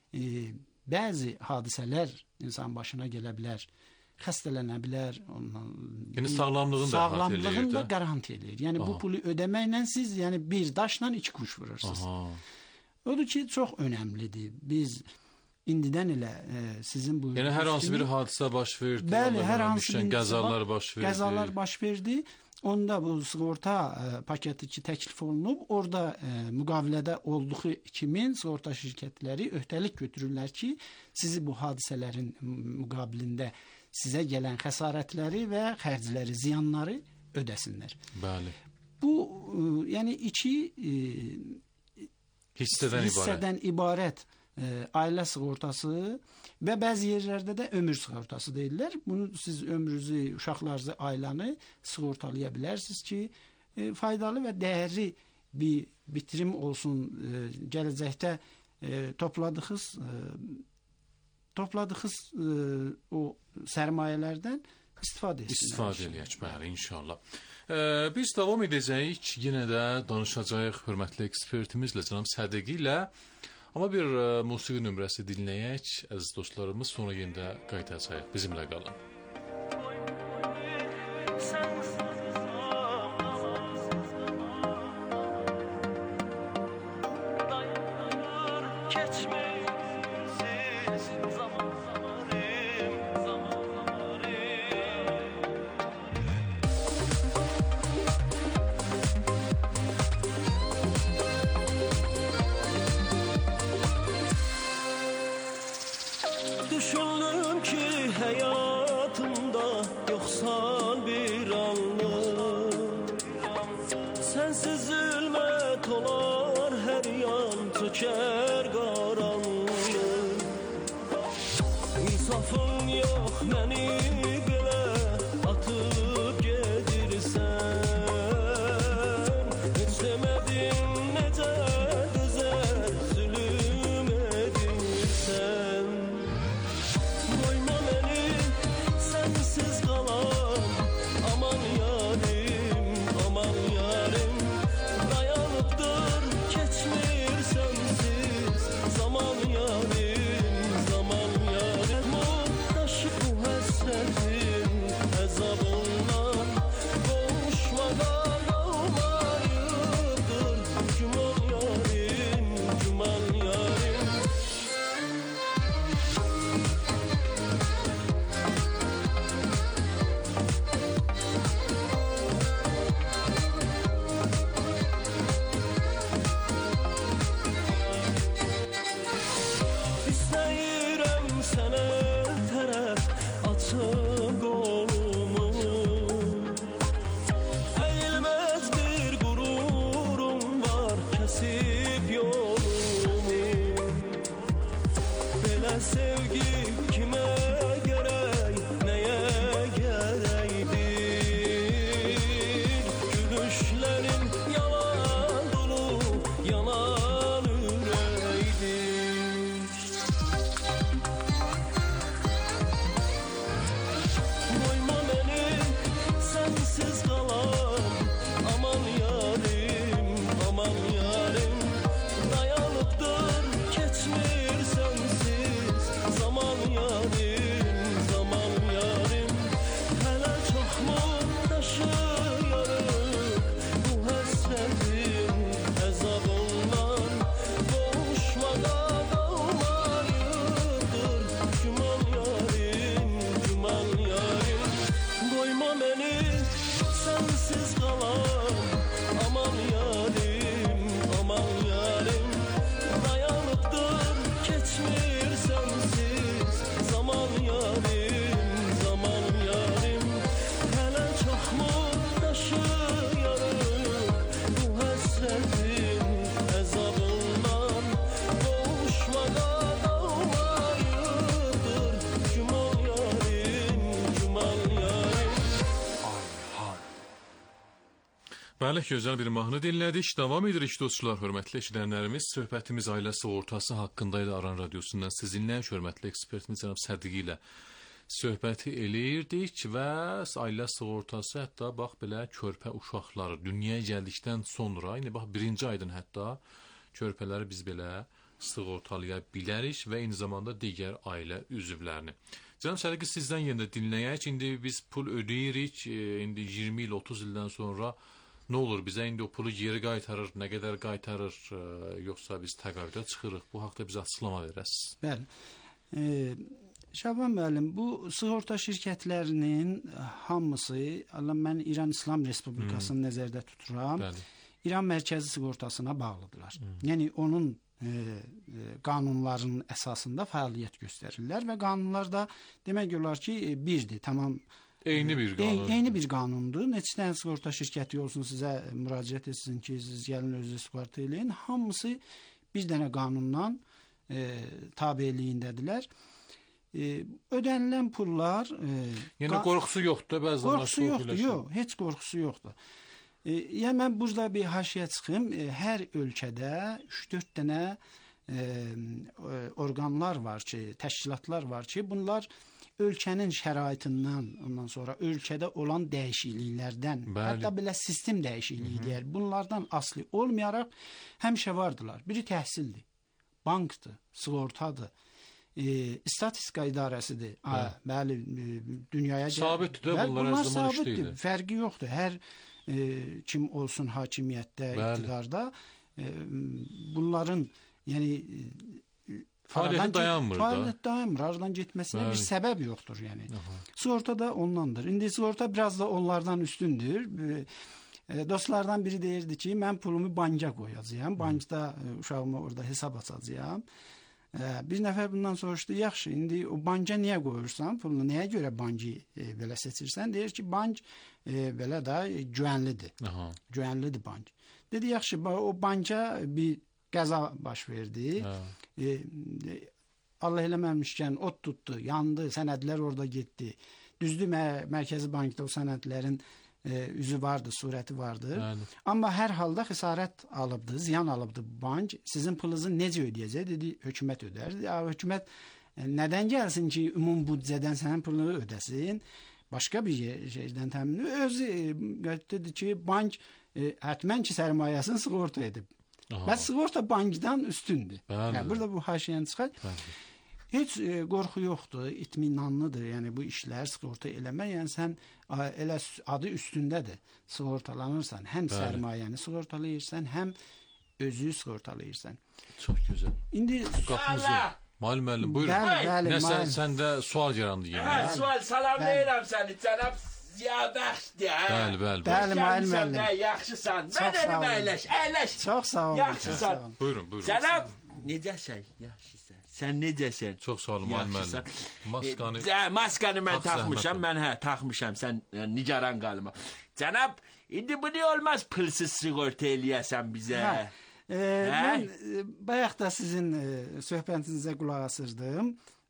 bəzi hadisələr insan başına gələ bilər, xəstələnə bilər, yəni sağlamlığını da garanti edir. Yəni bu pulu ödəməklə siz yəni bir daşla 2 kuş vurursunuz. Odur ki, çox önəmlidir. Biz indidən elə sizin bu... Yəni hər hansı bir hadisə baş verdi, bəli, hər hansı bir qəzalar baş verdi. Onda bu sığorta paketi ki təklif olunub, orada müqavilədə olduğu kimin sığorta şirkətləri öhdəlik götürürlər ki, sizi bu hadisələrin müqabilində sizə gələn xəsarətləri və xərcləri, ziyanları ödəsinlər. Bəli. Bu, yəni 2 hissədən ibarət ailə sığortası və bəzi yerlərdə də ömür sığortası deyirlər. Bunu siz ömrünüzü, uşaqlarınızı, ailanı sığortalaya bilərsiniz ki, faydalı və dəyərli bir bitirim olsun, gələcəkdə topladığınız o sərmayələrdən istifadə etsinlər. İstifadə eləyək, bəli, inşallah. Biz davam edəcəyik, yenə də danışacağıq hörmətli ekspertimizlə, cənab Sədəqi ilə. Amma bir musiqi nömrəsi dinləyək, əziz dostlarımız, sonra yenə də qayıtacağıq. Bizimlə qalın. Düşündüm ki həyatımda yoxsan bir anlıq, sənsiz zülmət olar, hər yan çökər qaranlıq. İnsafın yox məni belə sevgi kime gerek, neye gerektir? Gülüşlerin yalan dolu, yalan yüreğidir. Koyma beni sensiz kalan, aman yarim, aman yarim. Dayanıptır geçmir sensiz zaman yarim, zaman yarim. Hele çok mu taşıyarım bu hasretin azabından? Boğuşmaga kalmayıdır cuman yarim, cuman yarim. Koyma beni sensiz kalan, aman yarim, aman yarim. Dayanıptır geçmir sensiz zaman yarim, zaman yarim. Hele çok mu taşıyarım bu hasretin azabından? Boğuşmaga kalmayıdır cuman yarim, cuman yarim. Bəli, gözəl bir mahnı dinlədik. Davam edirik dostlar, hörmətli eşidənlərimiz. Söhbətimiz ailə sığortası haqqındaydı Aran Radiosundan sizinlə, hörmətli ekspertimiz cənab Səddiqi ilə söhbəti eləyirdik və ailə sığortası hətta bax belə körpə uşaqları dünyaya gəldikdən sonra, indi bax birinci aydın hətta körpələri biz belə sığortalaya bilərik və eyni zamanda digər ailə üzvlərini. Cənab Səddiqi sizdən yenə dinləyək. İndi biz pul ödeyirik, indi 20 il, 30 ildən sonra ne olur bizə indi o pulu geri qaytarır, nə qədər qaytarır, yoxsa biz təqaüdə çıxırıq? Bu haqda bizə açıqlama verəsiniz. Bəli. Şaban müəllim, bu sığorta şirkətlərinin hamısı, mən İran İslam Respublikasını nəzərdə tuturam, İran mərkəzi sığortasına bağlıdırlar. Yəni onun qanunlarının əsasında fəaliyyət göstərirlər və qanunlar da demək olar ki, birdir, tamam. Eyni bir qanun. Eyni bir qanundur. Neçə dənə sığorta şirkəti olsun sizə müraciət etsin ki, siz gəlin özünüz sığorta eləyin. Hamısı bir dənə qanundan tabeliyindədirlər. Ödənilən pullar... Yəni qorxusu yoxdur, bəzən qorxusu yoxdur, yox, heç qorxusu yoxdur. Yəni mən burada bir haşiyə çıxım. Hər ölkədə 3-4 dənə orqanlar var ki, təşkilatlar var ki, bunlar ölkənin şəraitindən, ondan sonra ölkədə olan dəyişikliklərdən, hətta belə sistem dəyişikliyi deyər, bunlardan aslı olmayaraq həmişə vardılar. Biri təhsildir, bankdır, sığortadır, istatistika idarəsidir. Bəli, dünyaya sabitdir də, bunlar hər zaman işləyir. Fərqi yoxdur. Hər kim olsun hakimiyyətdə, iqtidarda bunların, yəni fəaliyyəti dayanmır da. Fəaliyyət dayanmır, aradan getməsinə bir səbəb yoxdur, yəni. Sığorta da ondandır. İndi sığorta biraz da onlardan üstündür. Dostlardan biri deyirdi ki, mən pulumu banka qoyacağam, bankda uşağıma orada hesab açacağam. Bir nəfər bundan soruşdu, yaxşı, indi o banka niyə qoyursan, pulunu nəyə görə bankı belə seçirsən? Deyir ki, bank belə də güvənlidir, güvənlidir bank. Dedi, yaxşı, o banka bir qəza baş verdi, Allah eləməmişkən od tutdu, yandı, sənədlər orada getdi. Düzdür, Mərkəzi Bankda o sənədlərin üzü vardı, surəti vardı. Amma hər halda xəsarət alıbdı, ziyan alıbdı bank. Sizin pulunuzu necə ödəyəcək? Dedi, hökumət ödər. Hökumət nədən gəlsin ki, ümum büdcədən sənin pulunu ödəsin? Başqa bir şeydən təmin. Özü dedi ki, bank həttəmən ki, sərmayəsini sığorta edib. Və sığorta bankdan üstündür. Yəni, burada bu haşiyəni çıxar. Heç qorxu yoxdur, itminanlıdır. Yəni bu işlər sığorta eləmək, yəni sən elə adı üstündədir. Sığortalanırsan, həm sərmayəni sığortalayırsan, həm özü sığortalayırsan. Çox gözəl. İndi qapımızı müəllim, buyurun. Nə səndə sual yarandı yenə. Sual salamlayıram səni, cənab Ziyabəxtdir. Bəli. Bəli, müəllim. Yaxşısan. Mən elim əyləş. Çox sağ olun. Yaxşısan. Buyurun. Cənab, necəsən? Yaxşısan. Sən necəsən? Çox sağ olun, müəllim. Maskanı mən taxmışam, mən taxmışam, sən nigaran qalma. Cənab, indi bu ne olmaz pulsuz sığorta eləyəsən bizə? Mən bayaq da sizin söhbətinizə qulaq asırdım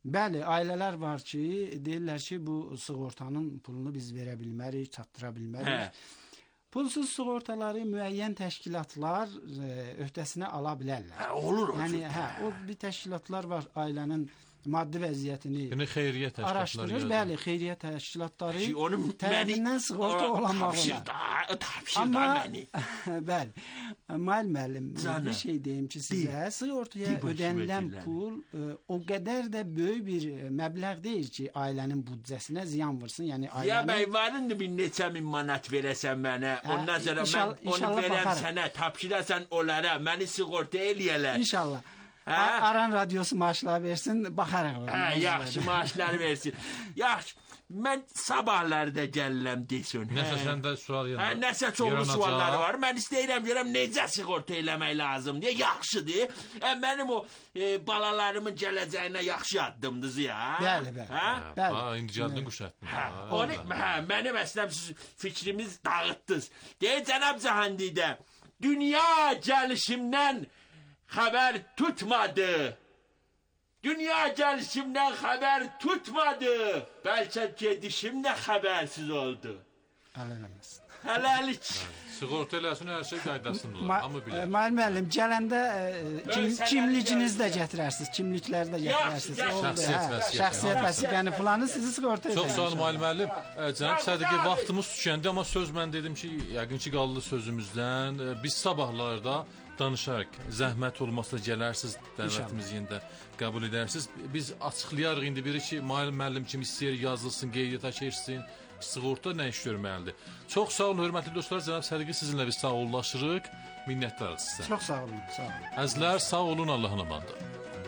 Bəli, ailələr var ki, deyirlər ki, bu sığortanın pulunu biz verə bilmərik, çatdıra bilmərik. Pulsuz sığortaları müəyyən təşkilatlar öhdəsinə ala bilərlər. Olur o. Yəni, o bir təşkilatlar var, ailənin maddi vəziyyətini xeyriyyə təşkilatları araşdırır. Bəli, xeyriyyə təşkilatları onun tərəfindən sığorta olan olar. Tapşırdı məni. Bəli. Müəllim, bir şey deyim ki, sizə sığortaya ödənilən pul o qədər də böyük bir məbləğ deyil ki, ailənin büdcəsinə ziyan vursun. Yəni ailənin Ya bəy, varındı bir neçə min manat verəsən mənə. Ondan sonra mən onu verəm sənə, tapşırasan onlara, məni sığorta eləyələr. İnşallah. Aran radiosu maaşları versin, baxarıq. Yaxşı, maaşları versin. Yaxşı, mən sabahları da gəlirəm desin. Nəsə səndə sual yanır. Nəsə çoxlu sualları var. Mən istəyirəm görəm necə sığorta eləmək lazım deyə. Yaxşıdır. Mənim o balalarımın gələcəyinə yaxşı addımdır ya. Bəli. İndi gəldin quşatdın. Mənim əsləm fikrimiz dağıtdınız. Deyək, cənab Cahandidə, dünya gəlişimdən xəbər tutmadı. Dünya gəlişimdən xəbər tutmadı. Bəlkə gedişim də xəbərsiz oldu. Hələlik. Sığorta eləsin, hər şey qaydasındadır. Hamı bilər. Müəllim, gələndə kimlikinizi də gətirərsiniz, kimlikləri də gətirərsiniz. Şəxsiyyət vəsiqəni planı sizi sığorta edəcək. Çox sağ olun, müəllim. Cənab Sədiki, vaxtımız tükəndi, amma söz mən dedim ki, yəqin ki, qaldı sözümüzdən. Biz sabahlarda danışarıq. Zəhmət olmasa gələrsiniz, dəvətimizi yenə də qəbul edərsiniz. Biz açıqlayarıq indi biri ki, müəllim kimi istəyir yazılsın, qeydiyyata keçsin. Sığorta nə iş görməlidir? Çox sağ olun, hörmətli dostlar. Cənab Sədiki, sizinlə biz sağollaşırıq. Minnətdarıq sizə. Çox sağ olun, sağ olun. Əzlər, sağ olun, Allahın amanında.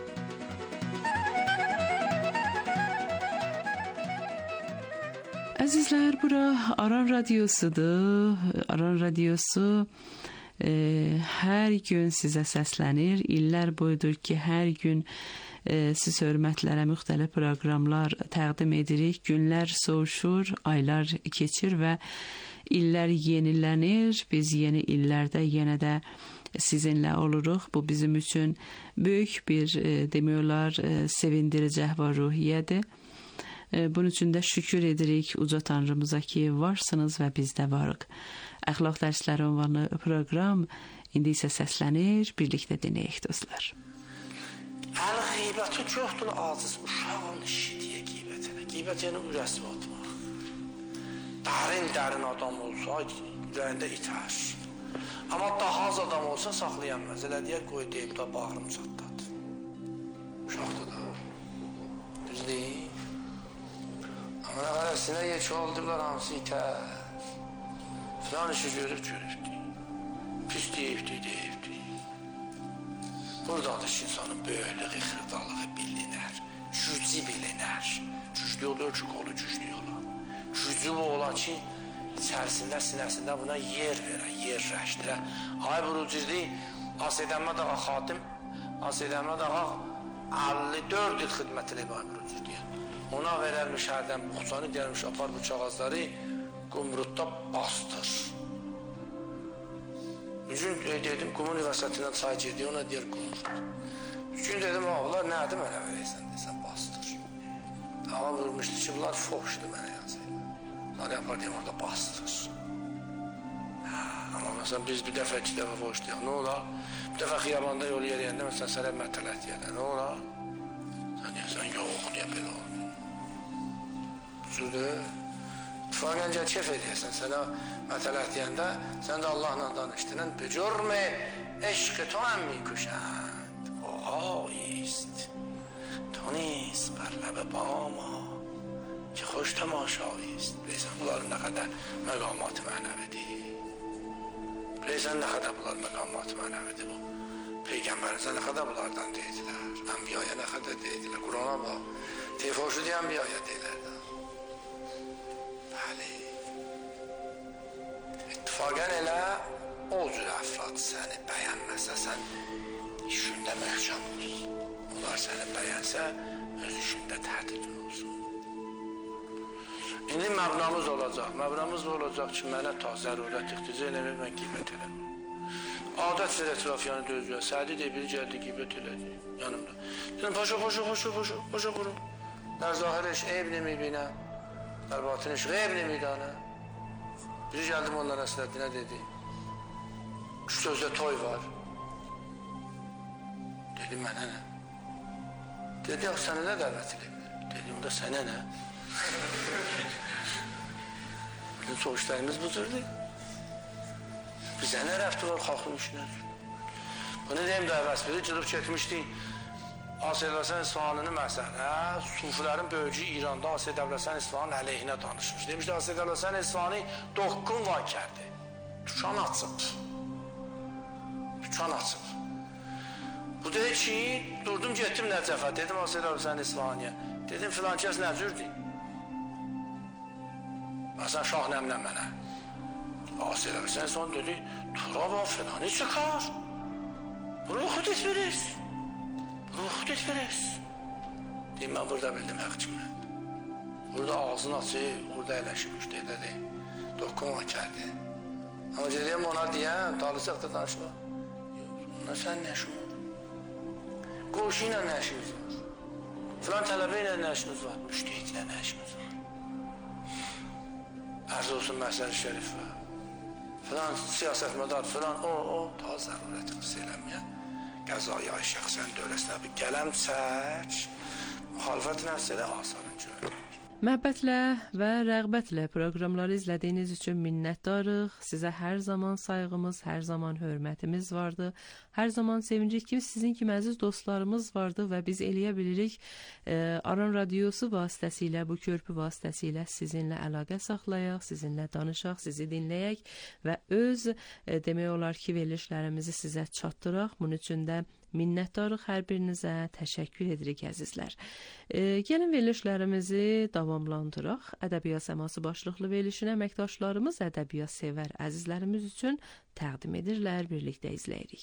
Əzizlər, bura Aran Radiosudur. Aran Radiosu hər gün sizə səslənir. İllər boyudur ki, hər gün siz hörmətlərə müxtəlif proqramlar təqdim edirik. Günlər soğuşur, aylar keçir və illər yenilənir. Biz yeni illərdə yenə də sizinlə oluruq. Bu bizim üçün böyük bir demək olar sevindirici əhval-ruhiyyədir. Bunun üçün də şükür edirik uca Tanrımıza ki, varsınız və biz də varıq. Əxlaq dərsləri ünvanlı proqram indi isə səslənir. Birlikdə dinləyək dostlar. Əl qeybəti çoxdur, aciz uşağın işi deyə qeybət elə. Qeybət yəni ürəsini atmaq. Dərin adam olsa, ürəyində itər. Amma daha az adam olsa saxlayanmaz. Elə deyə qoy deyib da bağrım çatladı. Uşaqdır da. Düz deyil. Amma nə qarəsinə yekə oldular, hamısı itər. Filan işi görüb. Pis deyibdi. Buradadır ki, insanın böyüklüğü, xırdalığı bilinər, gücü bilinər. Güclü oluyor ki, qolu güclü olan. Güclü olan ki, içərisində, sinəsində buna yer verər, yer rəşdirə. Ay burucuzli, Asedəmmə dağa xatim, Asedəmmə dağa 54 il xidmət eləyib ay burucuzliyə. Ona verərmiş hərdən buxçanı, gəlmiş apar bu çağazları qumrutda bastır. Üçün dedim, qumun üniversitetindən çay girdi, ona deyir qumrut. Üçün dedim, bunlar nədir mənə verəysən, desən, bastır. Hava vurmuşdu ki, bunlar foxşdur mənə yazayım. Bunlar yapar deyim, orada bastır. Amma məsələn, biz bir dəfə, 2 dəfə foxşduyaq, nə olar? Bir dəfə xiyabanda yol yeriyəndə, məsələn, sənə mətələt yerdə, nə olar? Sən deyəsən, yox, deyə belə oldu. Cürdür. İttifaqəncə kef edəyəsən, sənə mətələt deyəndə, sən də Allahla danışdın. Bücürmü, eşq to هم میکشند آقایی است تو نیز بر لب باما که خوش تماشایی است. Bilirsən, bunlar nə qədər məqamat mənəvidir. Bilirsən, nə qədər bunlar məqamat mənəvidir bu. Peyğəmbərimizə nə qədər bunlardan deyidilər. Ənbiyaya nə qədər deyidilər. Qurana bax, teyfoşu deyən ənbiyaya deyilər. Bəli. İttifaqən elə o cür əfrad səni bəyənməsə, sən işində möhkəm olsun. Onlar səni bəyənsə, öz işində təhdidin olsun. İndi məbnamız olacaq. Məbnamız olacaq ki, mənə ta zərurət iqtiza eləmək, mən qiymət eləməm. Adət üzrə ətrafyanı dözüyor. Sədi de biri gəldi qibət elədi yanımda. Dedim paşa quru. در ظاهرش عیب نمیبینه در باطنش غیب نمیدانه. Biri geldi Molla Nəsrəddinə dedi. Şu sözdə toy var. Dedim mənə nə? Dedi yox səni də dəvət edirlər. Dedim da sənə nə? Bizim soğuşlarımız bu cürdür. Bizə nə rəfti var xalqın işinə? Bunu deyim dəvəs biri cılıb çəkmişdik. Asiyə Dəvləsən İsfahanını məsələ, Sufilərin böyücü İranda Asiyə Dəvləsən İsfahanın əleyhinə danışmış. Demişdi Asiyə Dəvləsən İsfahanı 9 var kərdi. Tükan açıb. Bu dedi ki, durdum getdim Nəcəfə, dedim Asiyə Dəvləsən İsfahaniyə. Dedim filan kəs nə cürdür? Məsələn, Şah nəmlə mənə. Asiyə Dəvləsən İsfahan dedi, turaba filanı çıxar. Bunu xudis verir. Xudis verir. Deyim, mən burada bildim həq kimi. Burada ağzını açıb, burada əyləşmiş, dedi. 9 var kərdi. Amma gedəyəm ona deyəm, dalıcaqda danışma. Ondan sən nə işin var? Qoşu ilə nə işimiz var? Filan tələbə ilə nə işimiz var? Müştəhid ilə nə işimiz var? Ərz olsun məsəl-i şərif var. Filan siyasətmədar, filan o, daha zərurəti qıs eləməyən. Qəzaya şəxsən dövləsinə bir qələm çək, müxalifət nəfsələ asarın görür. Məhəbbətlə və rəğbətlə proqramları izlədiyiniz üçün minnətdarıq. Sizə hər zaman sayğımız, hər zaman hörmətimiz vardı. Hər zaman sevincik ki, sizin kimi əziz dostlarımız vardı və biz eləyə bilirik Aran Radiosu vasitəsilə, bu körpü vasitəsilə sizinlə əlaqə saxlayaq, sizinlə danışaq, sizi dinləyək və öz demək olar ki, verilişlərimizi sizə çatdıraq. Bunun üçün də minnətdarıq hər birinizə, təşəkkür edirik əzizlər. Gəlin verilişlərimizi davamlandıraq. Ədəbiyyat səması başlıqlı verilişini əməkdaşlarımız ədəbiyyat sevər əzizlərimiz üçün təqdim edirlər, birlikdə izləyirik.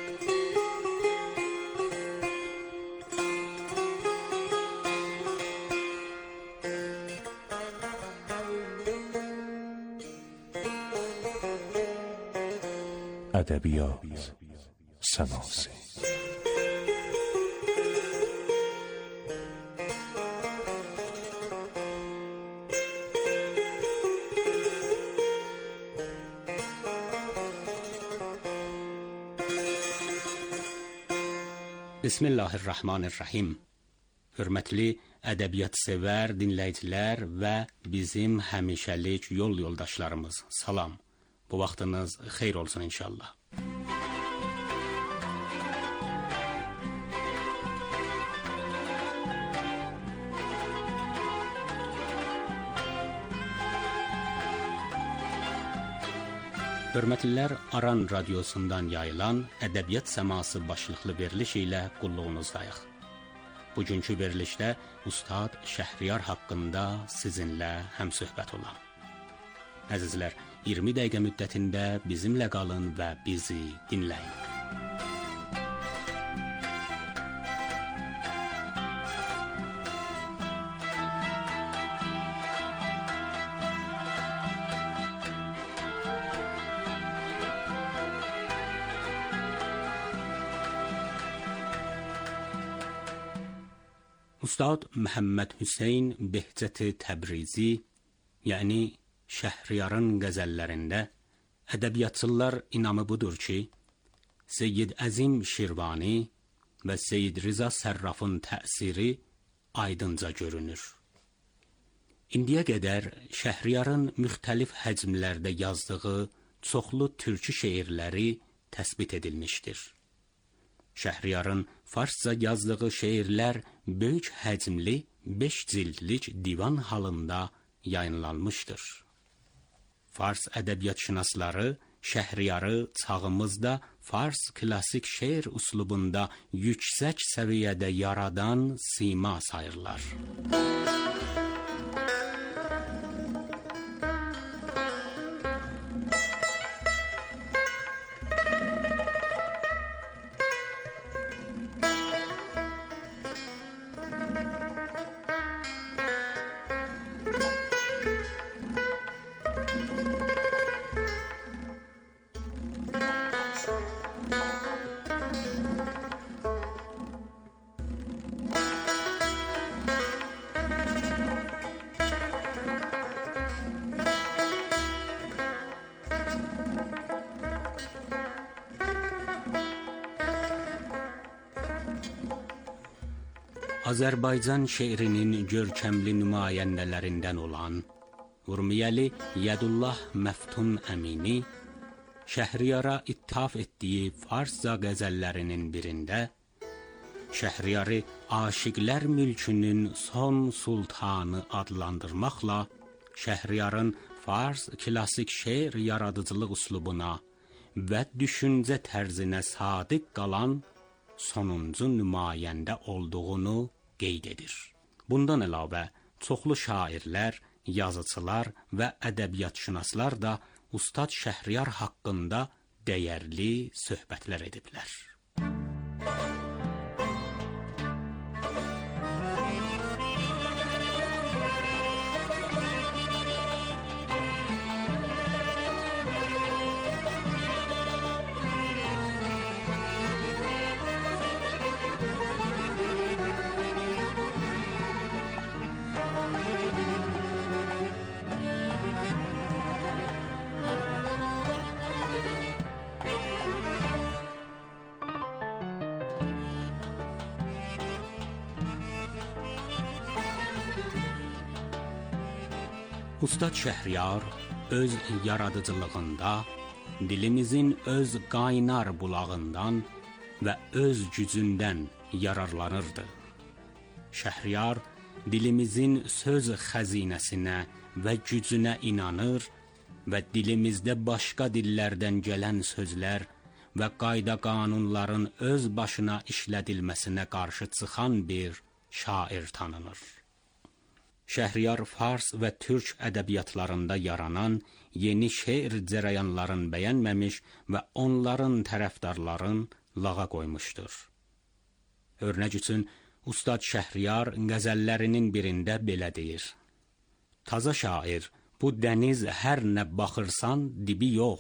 Ədəbiyyat səması. Bismillahirrahmanirrahim. Hörmətli ədəbiyyat sevər dinləyicilər və bizim həmişəlik yol yoldaşlarımız, salam. Bu vaxtınız xeyir olsun inşallah. Hörmətlilər, Aran radiosundan yayılan ədəbiyyat səması başlıqlı veriliş ilə qulluğunuzdayıq. Bugünkü verilişdə Ustad Şəhriyar haqqında sizinlə həmsöhbət olam. Əzizlər, 20 dəqiqə müddətində bizimlə qalın və bizi dinləyin. Ustad Məhəmməd Hüseyn Behcət-i Təbrizi, yəni Şəhriyarın qəzəllərində ədəbiyyatçılar inamı budur ki, Seyyid Əzim Şirvani və Seyyid Rıza Sərrafın təsiri aydınca görünür. İndiyə qədər Şəhriyarın müxtəlif həcmlərdə yazdığı çoxlu türkü şeirləri təsbit edilmişdir. Şəhriyarın farsca yazdığı şeirlər böyük həcmli 5 cildlik divan halında yayınlanmışdır. Fars ədəbiyyatşünasları Şəhriyarı çağımızda Fars klassik şeir üslubunda yüksək səviyyədə yaradan sima sayırlar. Azərbaycan şeirinin görkəmli nümayəndələrindən olan Urmiyəli Yədullah Məftun Əmini Şəhriyara ithaf etdiyi Farsca qəzəllərinin birində Şəhriyarı aşiqlər mülkünün son sultanı adlandırmaqla Şəhriyarın Fars klasik şeir yaradıcılıq üslubuna və düşüncə tərzinə sadiq qalan sonuncu nümayəndə olduğunu qeyd edir. Bundan əlavə, çoxlu şairlər, yazıçılar və ədəbiyyatşünaslar da Ustad Şəhriyar haqqında dəyərli söhbətlər ediblər. Ustad Şəhriyar öz yaradıcılığında dilimizin öz qaynar bulağından və öz gücündən yararlanırdı. Şəhriyar dilimizin söz xəzinəsinə və gücünə inanır və dilimizdə başqa dillərdən gələn sözlər və qayda qanunların öz başına işlədilməsinə qarşı çıxan bir şair tanınır. Şəhriyar Fars və Türk ədəbiyyatlarında yaranan yeni şeir cərəyanların bəyənməmiş və onların tərəfdarların lağa qoymuşdur. Örnək üçün, Ustad Şəhriyar qəzəllərinin birində belə deyir: Taza şair, bu dəniz hər nə baxırsan dibi yox,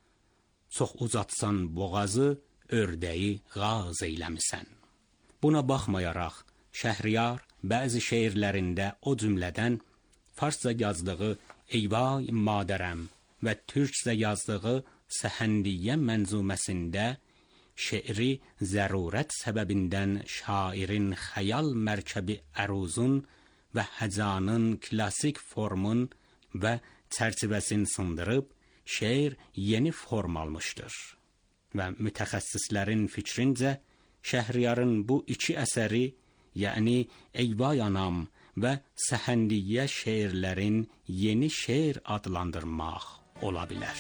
çox uzatsan boğazı, ördəyi qaz eyləmisən. Buna baxmayaraq, Şəhriyar bəzi şeirlərində o cümlədən Farsca yazdığı Eyvay Madərəm və Türkcə yazdığı Səhəndiyyə mənzuməsində şeiri zərurət səbəbindən şairin xəyal mərkəbi əruzun və həcanın klasik formun və çərçivəsini sındırıb, şeir yeni form almışdır. Və mütəxəssislərin fikrincə, Şəhriyarın bu iki əsəri, yəni Eyvay Anam və Səhəndiyyə şeirlərin yeni şeir adlandırmaq ola bilər.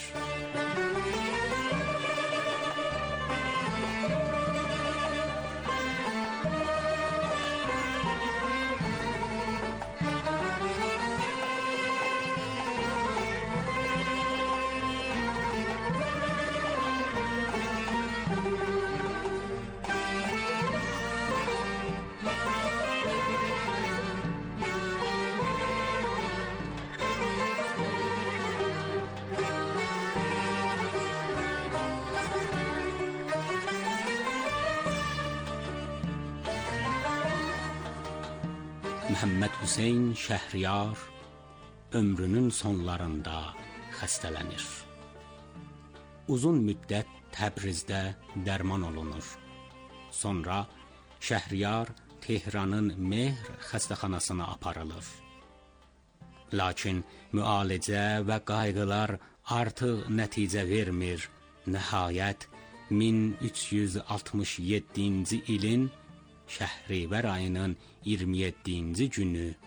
Məhəmməd Hüseyn Şəhriyar ömrünün sonlarında xəstələnir. Uzun müddət Təbrizdə dərman olunur. Sonra Şəhriyar Tehranın Mehr xəstəxanasına aparılır. Lakin müalicə və qayğılar artıq nəticə vermir. Nəhayət 1367-ci ilin Şəhrivər ayının 27-ci günü